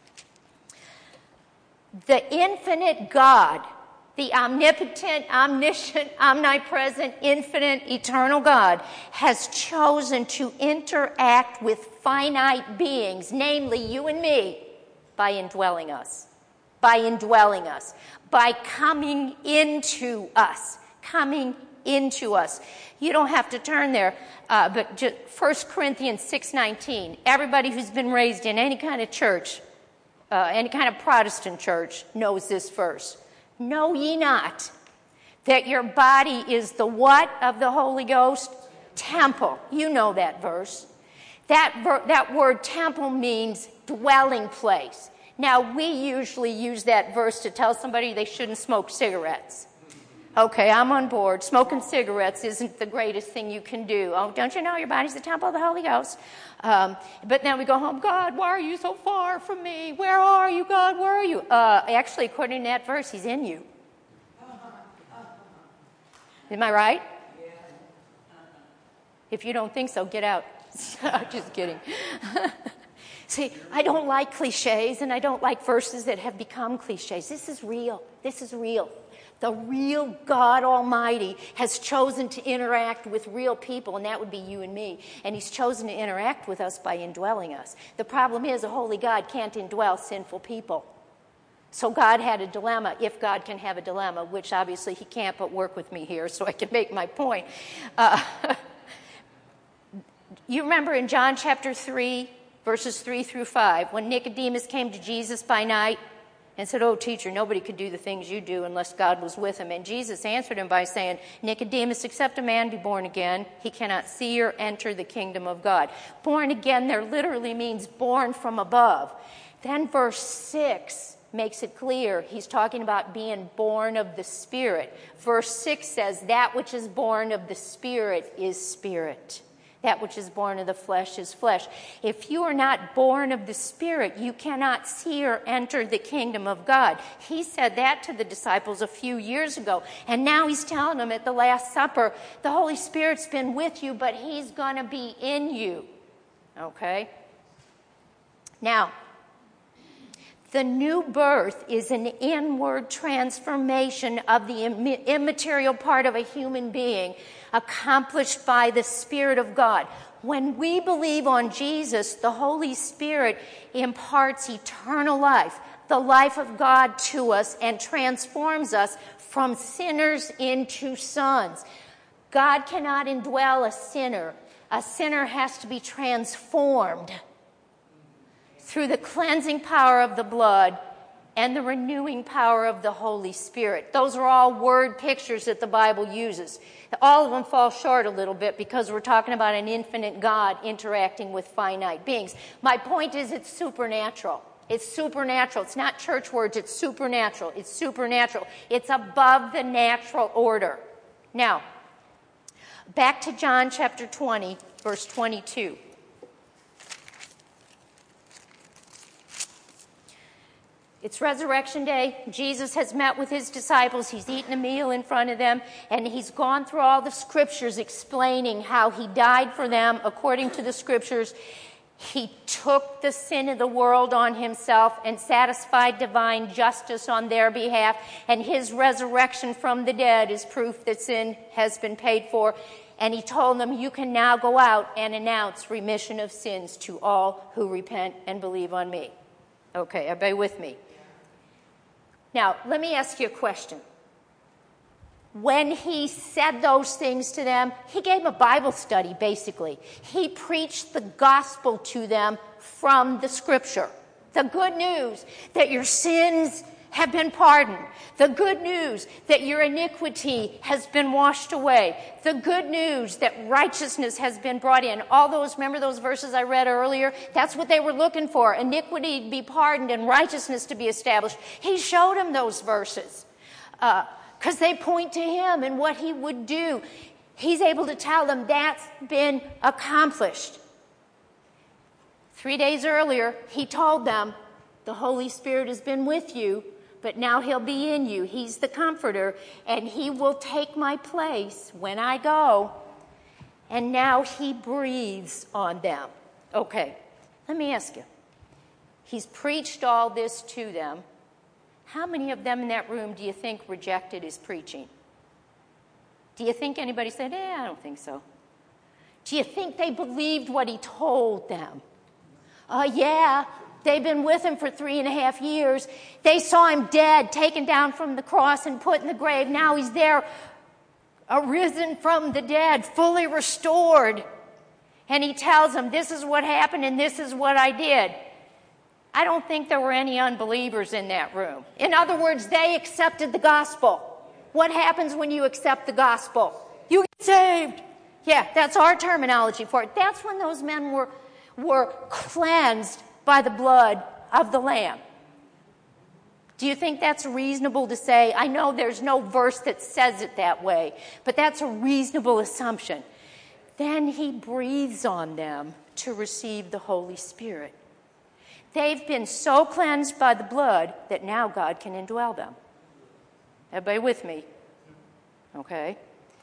the infinite God, the omnipotent, omniscient, omnipresent, infinite, eternal God has chosen to interact with finite beings, namely you and me, by indwelling us. By indwelling us. By coming into us. Coming into us. You don't have to turn there, but 1 Corinthians 6:19. Everybody who's been raised in any kind of church, any kind of Protestant church, knows this verse. Know ye not that your body is the what of the Holy Ghost? Temple. You know that verse. That word temple means dwelling place. Now, we usually use that verse to tell somebody they shouldn't smoke cigarettes. Okay, I'm on board. Smoking cigarettes isn't the greatest thing you can do. Oh, don't you know your body's the temple of the Holy Ghost? But then we go home, God, why are you so far from me? Where are you, God? Where are you? Actually, according to that verse, he's in you. Am I right? If you don't think so, get out. Just kidding. See, I don't like cliches, and I don't like verses that have become cliches. This is real. This is real. The real God Almighty has chosen to interact with real people, and that would be you and me. And he's chosen to interact with us by indwelling us. The problem is a holy God can't indwell sinful people. So God had a dilemma, if God can have a dilemma, which obviously he can't, but work with me here so I can make my point. You remember in John chapter 3, verses 3 through 5, when Nicodemus came to Jesus by night and said, oh, teacher, nobody could do the things you do unless God was with him. And Jesus answered him by saying, Nicodemus, except a man be born again, he cannot see or enter the kingdom of God. Born again there literally means born from above. Then verse 6 makes it clear. He's talking about being born of the Spirit. Verse 6 says, that which is born of the Spirit is spirit. That which is born of the flesh is flesh. If you are not born of the Spirit, you cannot see or enter the kingdom of God. He said that to the disciples a few years ago. And now he's telling them at the Last Supper, the Holy Spirit's been with you, but he's going to be in you. Okay? Now, the new birth is an inward transformation of the immaterial part of a human being accomplished by the Spirit of God. When we believe on Jesus, the Holy Spirit imparts eternal life, the life of God to us, and transforms us from sinners into sons. God cannot indwell a sinner. A sinner has to be transformed through the cleansing power of the blood and the renewing power of the Holy Spirit. Those are all word pictures that the Bible uses. All of them fall short a little bit because we're talking about an infinite God interacting with finite beings. My point is it's supernatural. It's supernatural. It's not church words. It's supernatural. It's supernatural. It's above the natural order. Now, back to John chapter 20, verse 22. It's Resurrection Day. Jesus has met with his disciples. He's eaten a meal in front of them, and he's gone through all the scriptures explaining how he died for them according to the scriptures. He took the sin of the world on himself and satisfied divine justice on their behalf, and his resurrection from the dead is proof that sin has been paid for. And he told them, you can now go out and announce remission of sins to all who repent and believe on me. Okay, everybody with me? Now, let me ask you a question. when he said those things to them, he gave them a Bible study, basically. He preached the gospel to them from the Scripture. The good news that your sins have been pardoned. The good news that your iniquity has been washed away. The good news that righteousness has been brought in. All those, remember those verses I read earlier? That's what they were looking for. Iniquity to be pardoned and righteousness to be established. He showed them those verses because they point to him and what he would do. He's able to tell them that's been accomplished. 3 days earlier, he told them, the Holy Spirit has been with you, but now he'll be in you. He's the comforter, and he will take my place when I go. And now he breathes on them. Okay, let me ask you. He's preached all this to them. How many of them in that room do you think rejected his preaching? Do you think anybody said, I don't think so? Do you think they believed what he told them? Yeah. They've been with him for 3.5 years. They saw him dead, taken down from the cross and put in the grave. Now he's there, arisen from the dead, fully restored. And he tells them, this is what happened and this is what I did. I don't think there were any unbelievers in that room. In other words, they accepted the gospel. What happens when you accept the gospel? You get saved. Yeah, that's our terminology for it. That's when those men were cleansed by the blood of the Lamb. Do you think that's reasonable to say? I know there's no verse that says it that way, but that's a reasonable assumption. Then he breathes on them to receive the Holy Spirit. They've been so cleansed by the blood that now God can indwell them. Everybody with me? Okay.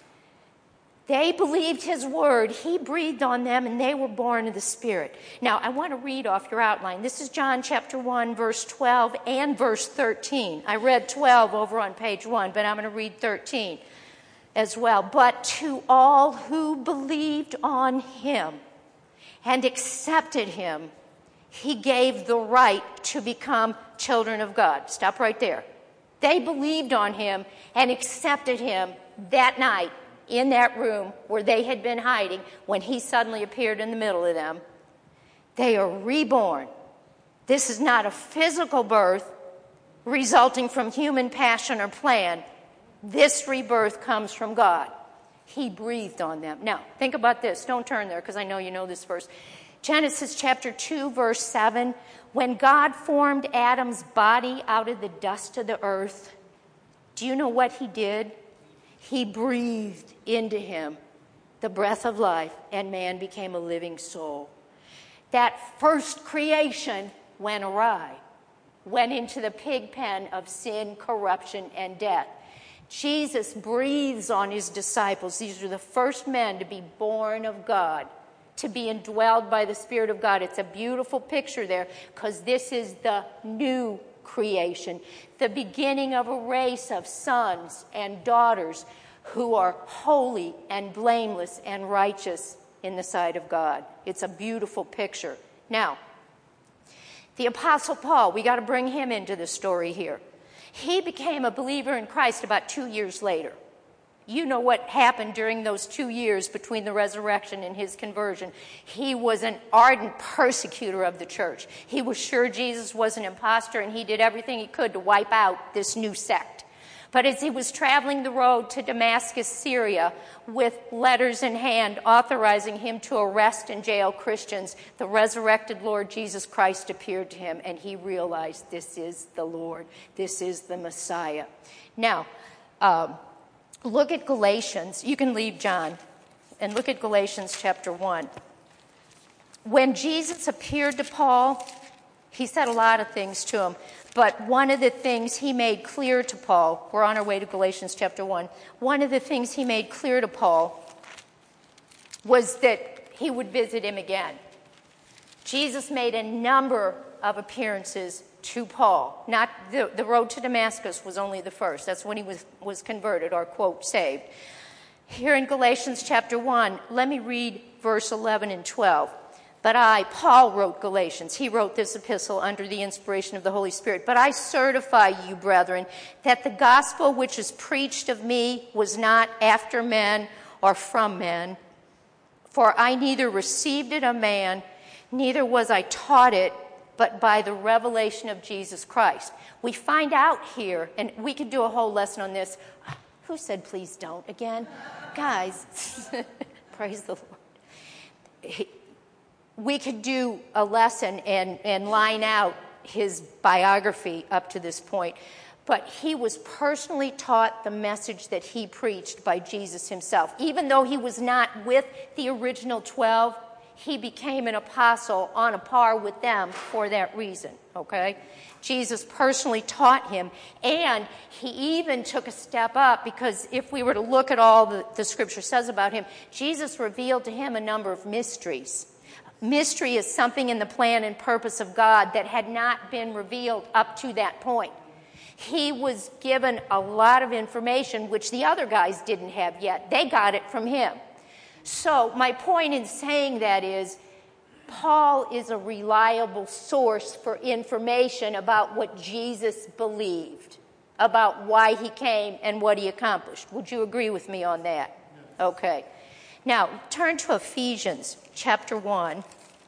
They believed his word. He breathed on them, and they were born of the Spirit. Now, I want to read off your outline. This is John chapter 1, verse 12 and verse 13. I read 12 over on page 1, but I'm going to read 13 as well. But to all who believed on him and accepted him, he gave the right to become children of God. Stop right there. They believed on him and accepted him that night in that room where they had been hiding when he suddenly appeared in the middle of them. They are reborn. This is not a physical birth resulting from human passion or plan. This rebirth comes from God. He breathed on them. Now, think about this. Don't turn there because I know you know this verse. Genesis chapter 2, verse 7. When God formed Adam's body out of the dust of the earth, do you know what he did? He breathed into him the breath of life, and man became a living soul. That first creation went awry, went into the pig pen of sin, corruption, and death. Jesus breathes on his disciples. These are the first men to be born of God, to be indwelled by the Spirit of God. It's a beautiful picture there because this is the new creation, the beginning of a race of sons and daughters who are holy and blameless and righteous in the sight of God. It's a beautiful picture. Now, the Apostle Paul, we got to bring him into the story here. He became a believer in Christ about 2 years later. You know what happened during those 2 years between the resurrection and his conversion. He was an ardent persecutor of the church. He was sure Jesus was an imposter, and he did everything he could to wipe out this new sect. But as he was traveling the road to Damascus, Syria, with letters in hand authorizing him to arrest and jail Christians, the resurrected Lord Jesus Christ appeared to him, and he realized this is the Lord. This is the Messiah. Now, look at Galatians. You can leave John and look at Galatians chapter 1. When Jesus appeared to Paul, he said a lot of things to him. But one of the things he made clear to Paul, we're on our way to Galatians chapter 1. One of the things he made clear to Paul was that he would visit him again. Jesus made a number of appearances to Paul. Not the road to Damascus was only the first. That's when he was converted, or, quote, saved. Here in Galatians chapter 1, let me read verse 11 and 12. But I, Paul wrote Galatians. He wrote this epistle under the inspiration of the Holy Spirit. But I certify you, brethren, that the gospel which is preached of me was not after men or from men. For I neither received it of man, neither was I taught it, but by the revelation of Jesus Christ. We find out here, and we could do a whole lesson on this. Who said please don't again? Guys, praise the Lord. We could do a lesson and line out his biography up to this point. But he was personally taught the message that he preached by Jesus himself. Even though he was not with the original 12, he became an apostle on a par with them for that reason, okay? Jesus personally taught him, and he even took a step up, because if we were to look at all the Scripture says about him, Jesus revealed to him a number of mysteries. Mystery is something in the plan and purpose of God that had not been revealed up to that point. He was given a lot of information which the other guys didn't have yet. They got it from him. So my point in saying that is, Paul is a reliable source for information about what Jesus believed, about why he came and what he accomplished. Would you agree with me on that? Yes. Okay. Now, turn to Ephesians chapter 1.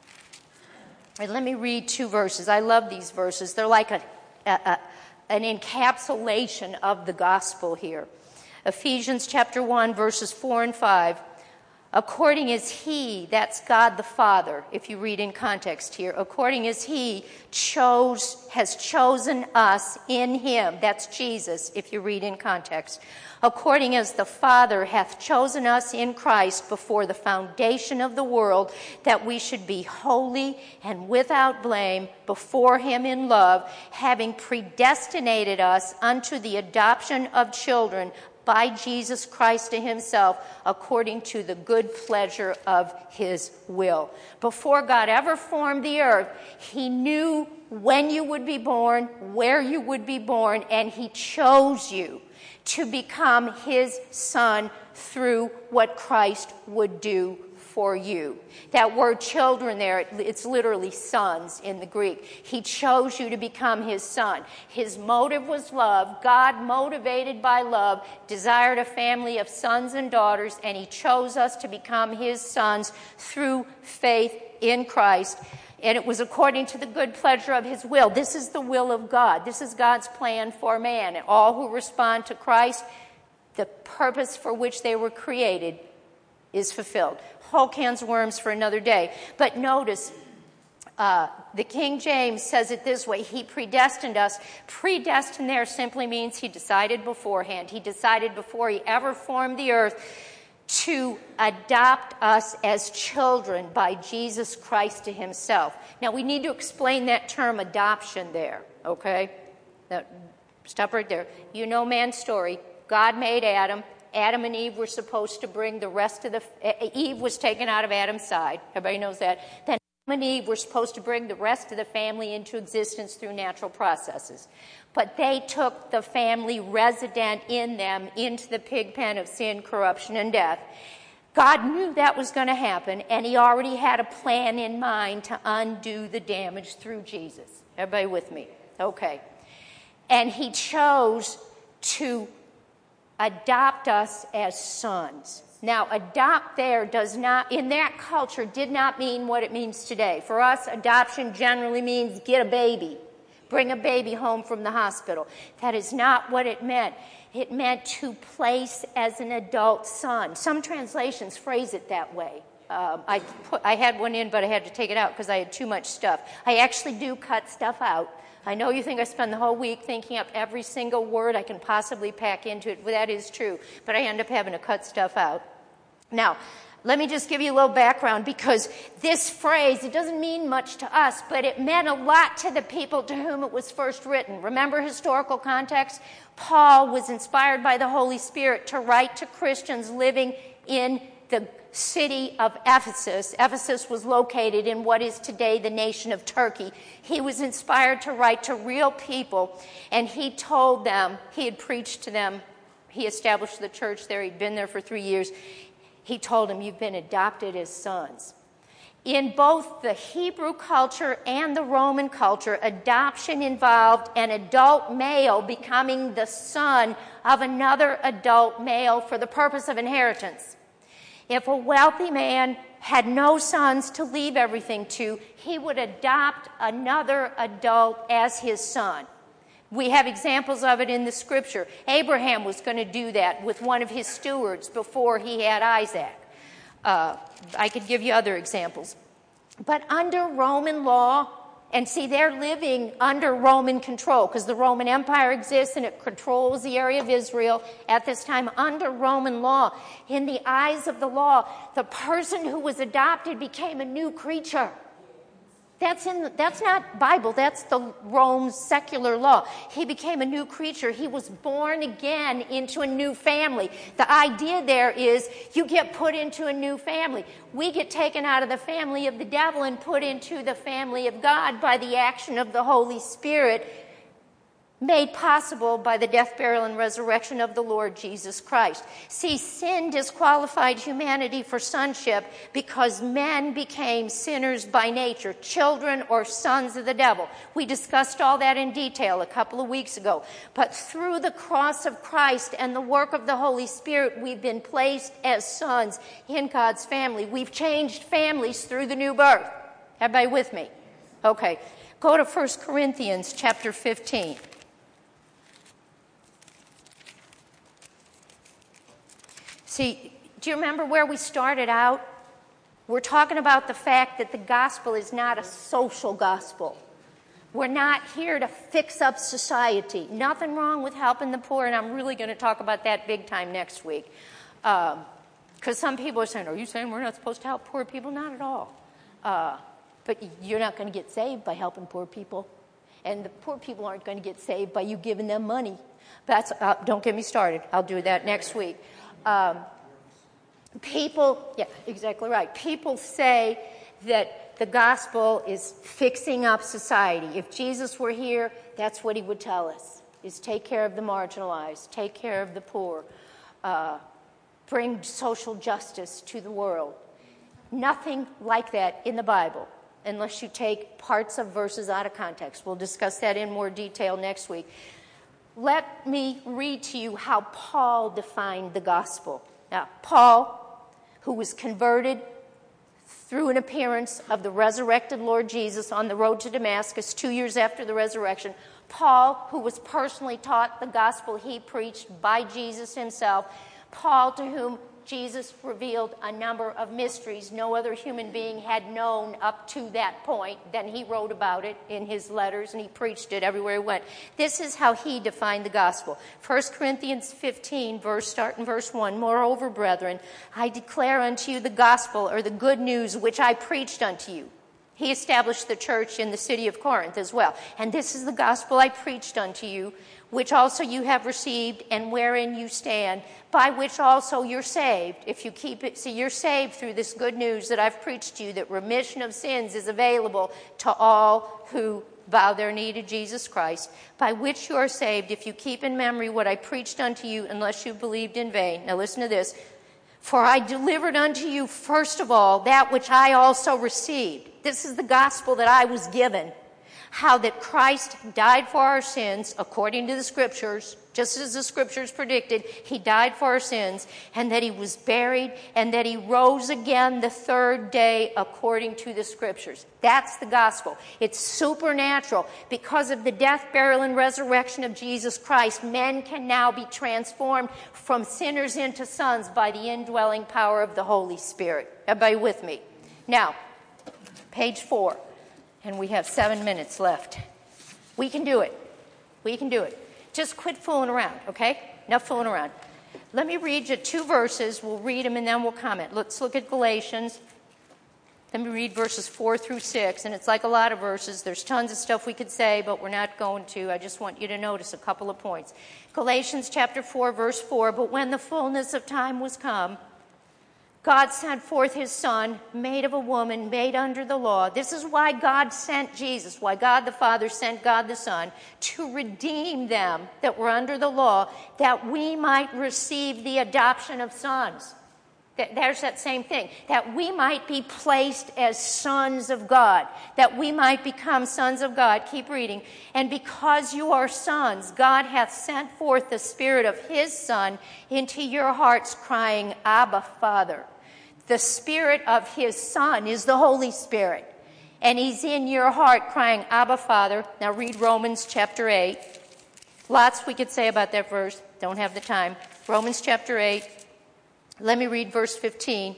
And let me read 2 verses. I love these verses. They're like an encapsulation of the gospel here. Ephesians chapter 1, verses 4 and 5. According as he, that's God the Father, if you read in context here, according as he has chosen us in him, that's Jesus, if you read in context, according as the Father hath chosen us in Christ before the foundation of the world, that we should be holy and without blame before him in love, having predestinated us unto the adoption of children by Jesus Christ to himself, according to the good pleasure of his will. Before God ever formed the earth, he knew when you would be born, where you would be born, and he chose you to become his son through what Christ would do for you. That word children there, it's literally sons in the Greek. He chose you to become his son. His motive was love. God, motivated by love, desired a family of sons and daughters, and he chose us to become his sons through faith in Christ. And it was according to the good pleasure of his will. This is the will of God. This is God's plan for man. And all who respond to Christ, the purpose for which they were created is fulfilled. Whole cans of worms for another day. But notice, the King James says it this way: he predestined us. Predestined there simply means he decided beforehand. He decided before he ever formed the earth to adopt us as children by Jesus Christ to himself. Now, we need to explain that term adoption there, okay? Now, stop right there. You know man's story. God made Adam. Adam and Eve were supposed to bring the rest of Eve was taken out of Adam's side. Everybody knows that. Then Adam and Eve were supposed to bring the rest of the family into existence through natural processes. But they took the family resident in them into the pig pen of sin, corruption, and death. God knew that was going to happen, and he already had a plan in mind to undo the damage through Jesus. Everybody with me? Okay. And he chose to adopt us as sons. Now, adopt there does not, in that culture, did not mean what it means today. For us, adoption generally means get a baby. Bring a baby home from the hospital. That is not what it meant. It meant to place as an adult son. Some translations phrase it that way. I had one in, but I had to take it out because I had too much stuff. I actually do cut stuff out. I know you think I spend the whole week thinking up every single word I can possibly pack into it. Well, that is true, but I end up having to cut stuff out. Now, let me just give you a little background, because this phrase, it doesn't mean much to us, but it meant a lot to the people to whom it was first written. Remember historical context? Paul was inspired by the Holy Spirit to write to Christians living in the city of Ephesus. Ephesus was located in what is today the nation of Turkey. He was inspired to write to real people, and he told them, he had preached to them, he established the church there, he'd been there for 3 years. He told them, you've been adopted as sons. In both the Hebrew culture and the Roman culture, adoption involved an adult male becoming the son of another adult male for the purpose of inheritance. If a wealthy man had no sons to leave everything to, he would adopt another adult as his son. We have examples of it in the scripture. Abraham was going to do that with one of his stewards before he had Isaac. I could give you other examples. But under Roman law, and see, they're living under Roman control because the Roman Empire exists and it controls the area of Israel at this time. Under Roman law, in the eyes of the law, the person who was adopted became a new creature. That's not Bible. That's the Rome's secular law. He became a new creature. He was born again into a new family. The idea there is you get put into a new family. We get taken out of the family of the devil and put into the family of God by the action of the Holy Spirit, made possible by the death, burial, and resurrection of the Lord Jesus Christ. See, sin disqualified humanity for sonship because men became sinners by nature, children or sons of the devil. We discussed all that in detail a couple of weeks ago. But through the cross of Christ and the work of the Holy Spirit, we've been placed as sons in God's family. We've changed families through the new birth. Everybody with me? Okay. Go to 1 Corinthians chapter 15. See, do you remember where we started out? We're talking about the fact that the gospel is not a social gospel. We're not here to fix up society. Nothing wrong with helping the poor, and I'm really going to talk about that big time next week. Because some people are saying, are you saying we're not supposed to help poor people? Not at all. But you're not going to get saved by helping poor people. And the poor people aren't going to get saved by you giving them money. Don't get me started. I'll do that next week. Yeah, exactly right. People say that the gospel is fixing up society. If Jesus were here, that's what he would tell us, is take care of the marginalized, take care of the poor, bring social justice to the world. Nothing like that in the Bible, unless you take parts of verses out of context. We'll discuss that in more detail next week. Let me read to you how Paul defined the gospel. Now, Paul, who was converted through an appearance of the resurrected Lord Jesus on the road to Damascus 2 years after the resurrection, Paul, who was personally taught the gospel he preached by Jesus himself, Paul, to whom Jesus revealed a number of mysteries no other human being had known up to that point. Then he wrote about it in his letters and he preached it everywhere he went. This is how he defined the gospel. 1 Corinthians 15, start in verse 1. Moreover, brethren, I declare unto you the gospel, or the good news, which I preached unto you. He established the church in the city of Corinth as well. And this is the gospel I preached unto you, which also you have received, and wherein you stand, by which also you're saved, if you keep it. See, you're saved through this good news that I've preached to you, that remission of sins is available to all who bow their knee to Jesus Christ, by which you are saved, if you keep in memory what I preached unto you, unless you believed in vain. Now listen to this. For I delivered unto you first of all that which I also received. This is the gospel that I was given. How that Christ died for our sins according to the Scriptures, just as the Scriptures predicted. He died for our sins, and that he was buried, and that he rose again the third day according to the Scriptures. That's the gospel. It's supernatural. Because of the death, burial, and resurrection of Jesus Christ, men can now be transformed from sinners into sons by the indwelling power of the Holy Spirit. Everybody with me? Now, page 4. And we have 7 minutes left. We can do it. We can do it. Just quit fooling around, okay? Enough fooling around. Let me read you 2 verses. We'll read them and then we'll comment. Let's look at Galatians. Let me read verses 4 through 6. And it's like a lot of verses. There's tons of stuff we could say, but we're not going to. I just want you to notice a couple of points. Galatians chapter 4, verse 4. But when the fullness of time was come, God sent forth his Son, made of a woman, made under the law. This is why God sent Jesus, why God the Father sent God the Son, to redeem them that were under the law, that we might receive the adoption of sons. There's that same thing, that we might be placed as sons of God, that we might become sons of God. Keep reading. And because you are sons, God hath sent forth the Spirit of his Son into your hearts, crying, Abba, Father. The Spirit of his Son is the Holy Spirit, and he's in your heart crying, Abba, Father. Now read Romans chapter 8. Lots we could say about that verse. Don't have the time. Romans chapter 8. Let me read verse 15.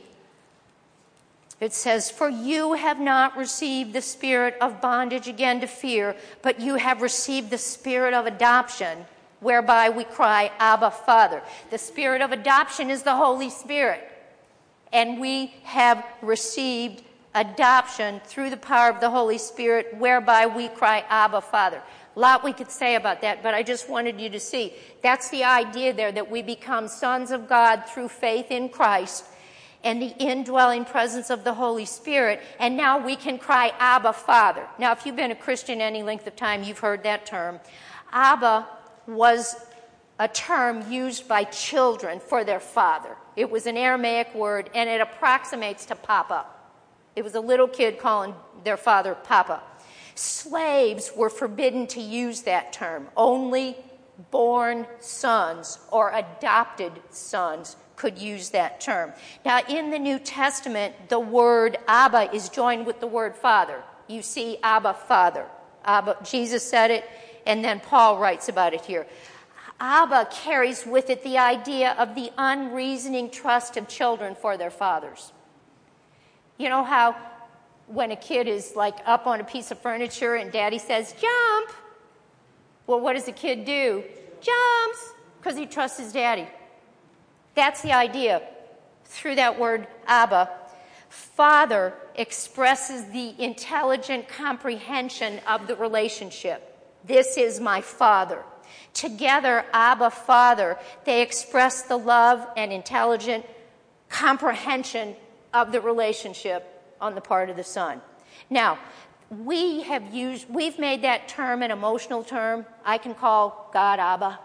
It says, For you have not received the spirit of bondage again to fear, but you have received the spirit of adoption, whereby we cry, Abba, Father. The spirit of adoption is the Holy Spirit. And we have received adoption through the power of the Holy Spirit, whereby we cry, Abba, Father. A lot we could say about that, but I just wanted you to see. That's the idea there, that we become sons of God through faith in Christ and the indwelling presence of the Holy Spirit, and now we can cry, Abba, Father. Now, if you've been a Christian any length of time, you've heard that term. Abba was a term used by children for their father. It was an Aramaic word, and it approximates to Papa. It was a little kid calling their father Papa. Slaves were forbidden to use that term. Only born sons or adopted sons could use that term. Now, in the New Testament, the word Abba is joined with the word Father. You see Abba, Father. Abba, Jesus said it, and then Paul writes about it here. Abba carries with it the idea of the unreasoning trust of children for their fathers. You know how when a kid is like up on a piece of furniture and daddy says, jump. Well, what does the kid do? Jumps, because he trusts his daddy. That's the idea. Through that word, Abba, Father expresses the intelligent comprehension of the relationship. This is my Father. Together, Abba, Father, they express the love and intelligent comprehension of the relationship on the part of the Son. Now, we've made that term an emotional term. I can call God Abba.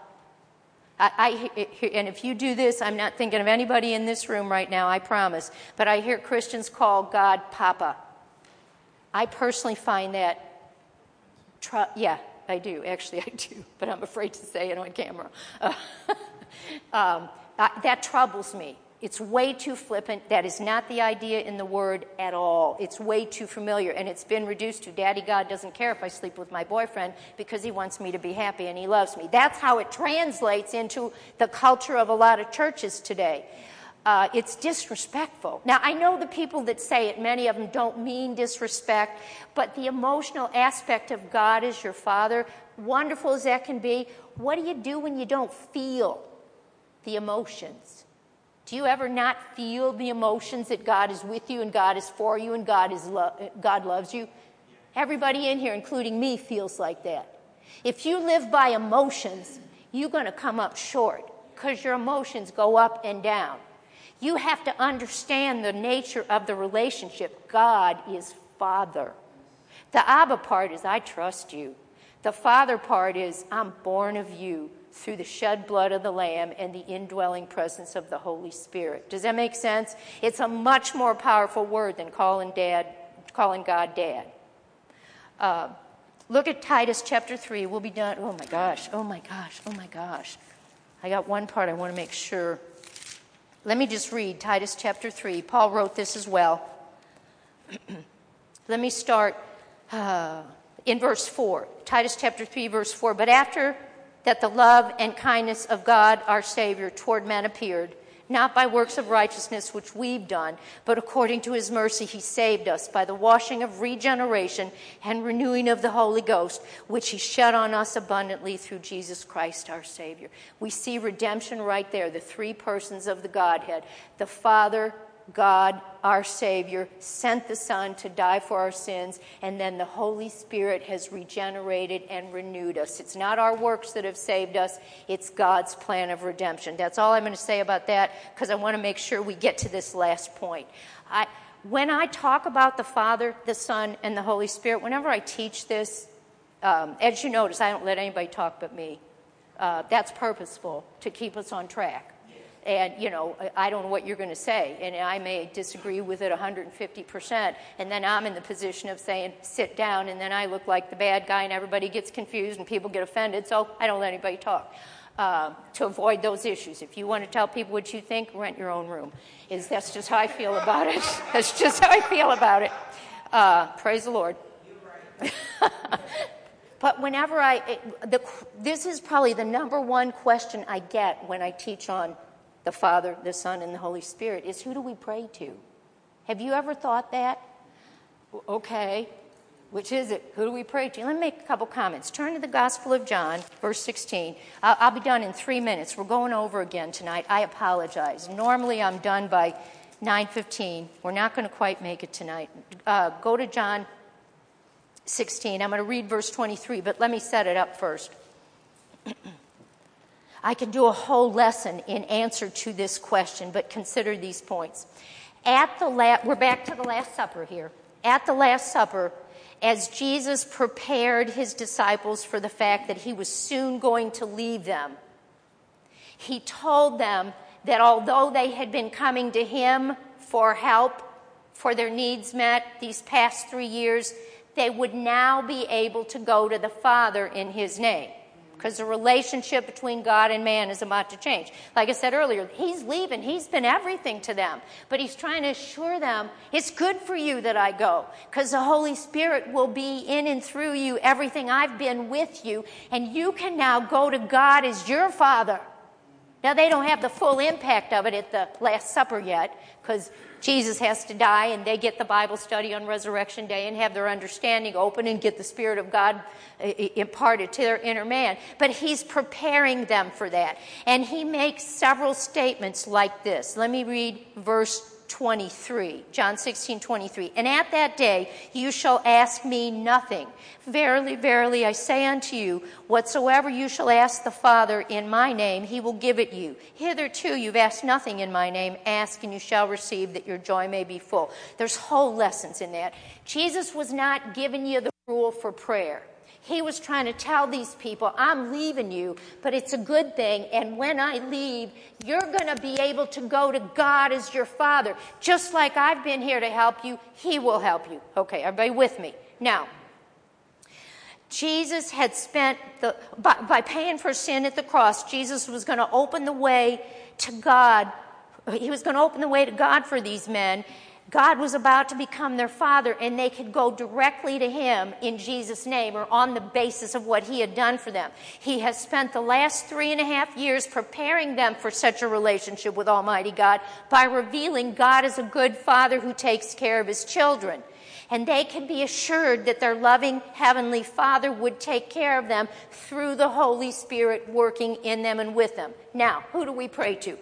And if you do this, I'm not thinking of anybody in this room right now, I promise. But I hear Christians call God Papa. I personally find that, yeah, I do. Actually, I do. But I'm afraid to say it on camera. That troubles me. It's way too flippant. That is not the idea in the word at all. It's way too familiar, and it's been reduced to Daddy God doesn't care if I sleep with my boyfriend because he wants me to be happy and he loves me. That's how it translates into the culture of a lot of churches today. It's disrespectful. Now, I know the people that say it, many of them don't mean disrespect, but the emotional aspect of God as your Father, wonderful as that can be, what do you do when you don't feel the emotions? Do you ever not feel the emotions that God is with you and God is for you and God loves you? Everybody in here, including me, feels like that. If you live by emotions, you're going to come up short because your emotions go up and down. You have to understand the nature of the relationship. God is Father. The Abba part is, I trust you. The Father part is, I'm born of you through the shed blood of the Lamb and the indwelling presence of the Holy Spirit. Does that make sense? It's a much more powerful word than calling God Dad. Look at Titus chapter 3. We'll be done. Oh my gosh. I got one part I want to make sure. Let me just read Titus chapter 3. Paul wrote this as well. Let me start in verse 4. Titus chapter 3, verse 4. But after that the love and kindness of God our Savior toward men appeared, not by works of righteousness which we've done, but according to his mercy he saved us by the washing of regeneration and renewing of the Holy Ghost, which he shed on us abundantly through Jesus Christ our Savior. We see redemption right there, the three persons of the Godhead. The Father, God, our Savior, sent the Son to die for our sins, and then the Holy Spirit has regenerated and renewed us. It's not our works that have saved us, it's God's plan of redemption. That's all I'm going to say about that, because I want to make sure we get to this last point. When I talk about the Father, the Son, and the Holy Spirit, whenever I teach this, as you notice, I don't let anybody talk but me. That's purposeful, to keep us on track. And, I don't know what you're going to say, and I may disagree with it 150%, and then I'm in the position of saying, sit down, and then I look like the bad guy, and everybody gets confused, and people get offended, so I don't let anybody talk to avoid those issues. If you want to tell people what you think, rent your own room. That's just how I feel about it. That's just how I feel about it. Praise the Lord. But whenever this is probably the number one question I get when I teach on the Father, the Son, and the Holy Spirit is, who do we pray to? Have you ever thought that? Okay, which is it? Who do we pray to? Let me make a couple comments. Turn to the Gospel of John, verse 16. I'll be done in 3 minutes. We're going over again tonight. I apologize. Normally I'm done by 9:15. We're not going to quite make it tonight. Go to John 16. I'm going to read verse 23, but let me set it up first. I could do a whole lesson in answer to this question, but consider these points. We're back to the Last Supper here. At the Last Supper, as Jesus prepared his disciples for the fact that he was soon going to leave them, he told them that although they had been coming to him for help, for their needs met these past 3 years, they would now be able to go to the Father in his name. Because the relationship between God and man is about to change. Like I said earlier, he's leaving. He's been everything to them. But he's trying to assure them, it's good for you that I go. Because the Holy Spirit will be in and through you, everything I've been with you. And you can now go to God as your Father. Now, they don't have the full impact of it at the Last Supper yet, because Jesus has to die, and they get the Bible study on Resurrection Day and have their understanding open and get the Spirit of God imparted to their inner man. But he's preparing them for that. And he makes several statements like this. Let me read verse 23, John 16:23. And at that day you shall ask me nothing. Verily, verily, I say unto you, whatsoever you shall ask the Father in my name, he will give it you. Hitherto you've asked nothing in my name. Ask and you shall receive, that your joy may be full. There's whole lessons in that. Jesus was not giving you the rule for prayer. He was trying to tell these people, I'm leaving you, but it's a good thing. And when I leave, you're going to be able to go to God as your Father. Just like I've been here to help you, he will help you. Okay, everybody with me? Now, Jesus had spent, by paying for sin at the cross, Jesus was going to open the way to God. He was going to open the way to God for these men. God was about to become their Father, and they could go directly to him in Jesus' name, or on the basis of what he had done for them. He has spent the last 3.5 years preparing them for such a relationship with Almighty God by revealing God as a good Father who takes care of his children. And they can be assured that their loving Heavenly Father would take care of them through the Holy Spirit working in them and with them. Now, who do we pray to?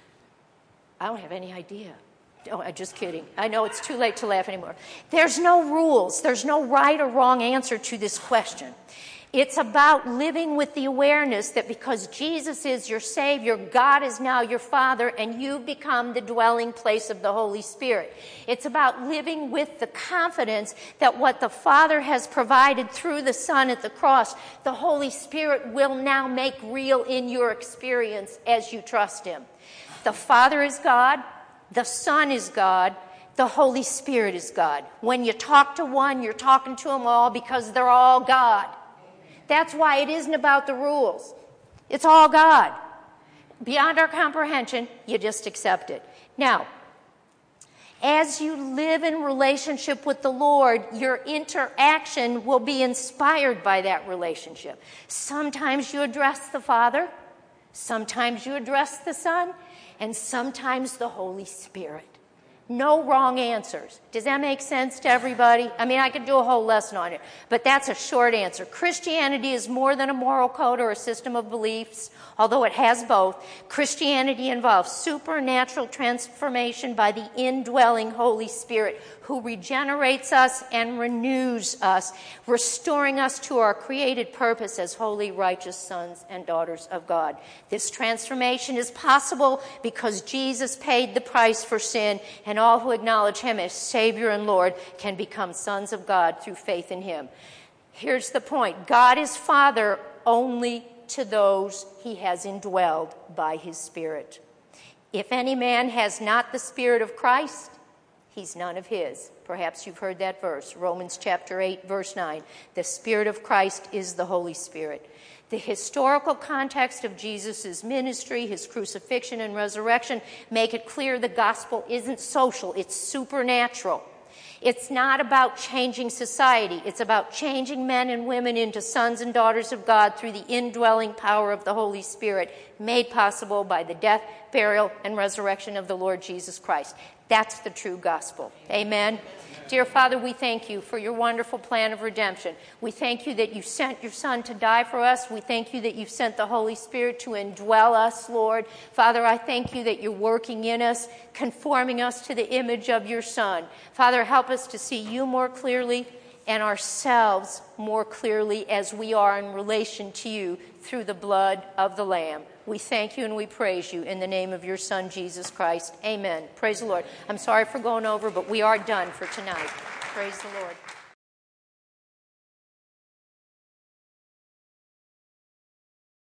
I don't have any idea. Oh, I'm just kidding. I know it's too late to laugh anymore. There's no rules. There's no right or wrong answer to this question. It's about living with the awareness that because Jesus is your Savior, God is now your Father, and you've become the dwelling place of the Holy Spirit. It's about living with the confidence that what the Father has provided through the Son at the cross, the Holy Spirit will now make real in your experience as you trust him. The Father is God. The Son is God. The Holy Spirit is God. When you talk to one, you're talking to them all because they're all God. That's why it isn't about the rules. It's all God. Beyond our comprehension, you just accept it. Now, as you live in relationship with the Lord, your interaction will be inspired by that relationship. Sometimes you address the Father. Sometimes you address the Son. And sometimes the Holy Spirit. No wrong answers. Does that make sense to everybody? I mean, I could do a whole lesson on it, but that's a short answer. Christianity is more than a moral code or a system of beliefs, although it has both. Christianity involves supernatural transformation by the indwelling Holy Spirit, who regenerates us and renews us, restoring us to our created purpose as holy, righteous sons and daughters of God. This transformation is possible because Jesus paid the price for sin, and all who acknowledge him as Savior and Lord can become sons of God through faith in him. Here's the point. God is Father only to those he has indwelled by his Spirit. If any man has not the Spirit of Christ, he's none of his. Perhaps you've heard that verse, Romans chapter 8, verse 9. The Spirit of Christ is the Holy Spirit. The historical context of Jesus' ministry, his crucifixion and resurrection, make it clear the gospel isn't social, it's supernatural. It's not about changing society. It's about changing men and women into sons and daughters of God through the indwelling power of the Holy Spirit, made possible by the death, burial, and resurrection of the Lord Jesus Christ. That's the true gospel. Amen. Dear Father, we thank you for your wonderful plan of redemption. We thank you that you sent your Son to die for us. We thank you that you've sent the Holy Spirit to indwell us, Lord. Father, I thank you that you're working in us, conforming us to the image of your Son. Father, help us to see you more clearly and ourselves more clearly as we are in relation to you through the blood of the Lamb. We thank you and we praise you in the name of your Son, Jesus Christ. Amen. Praise the Lord. I'm sorry for going over, but we are done for tonight. Praise the Lord.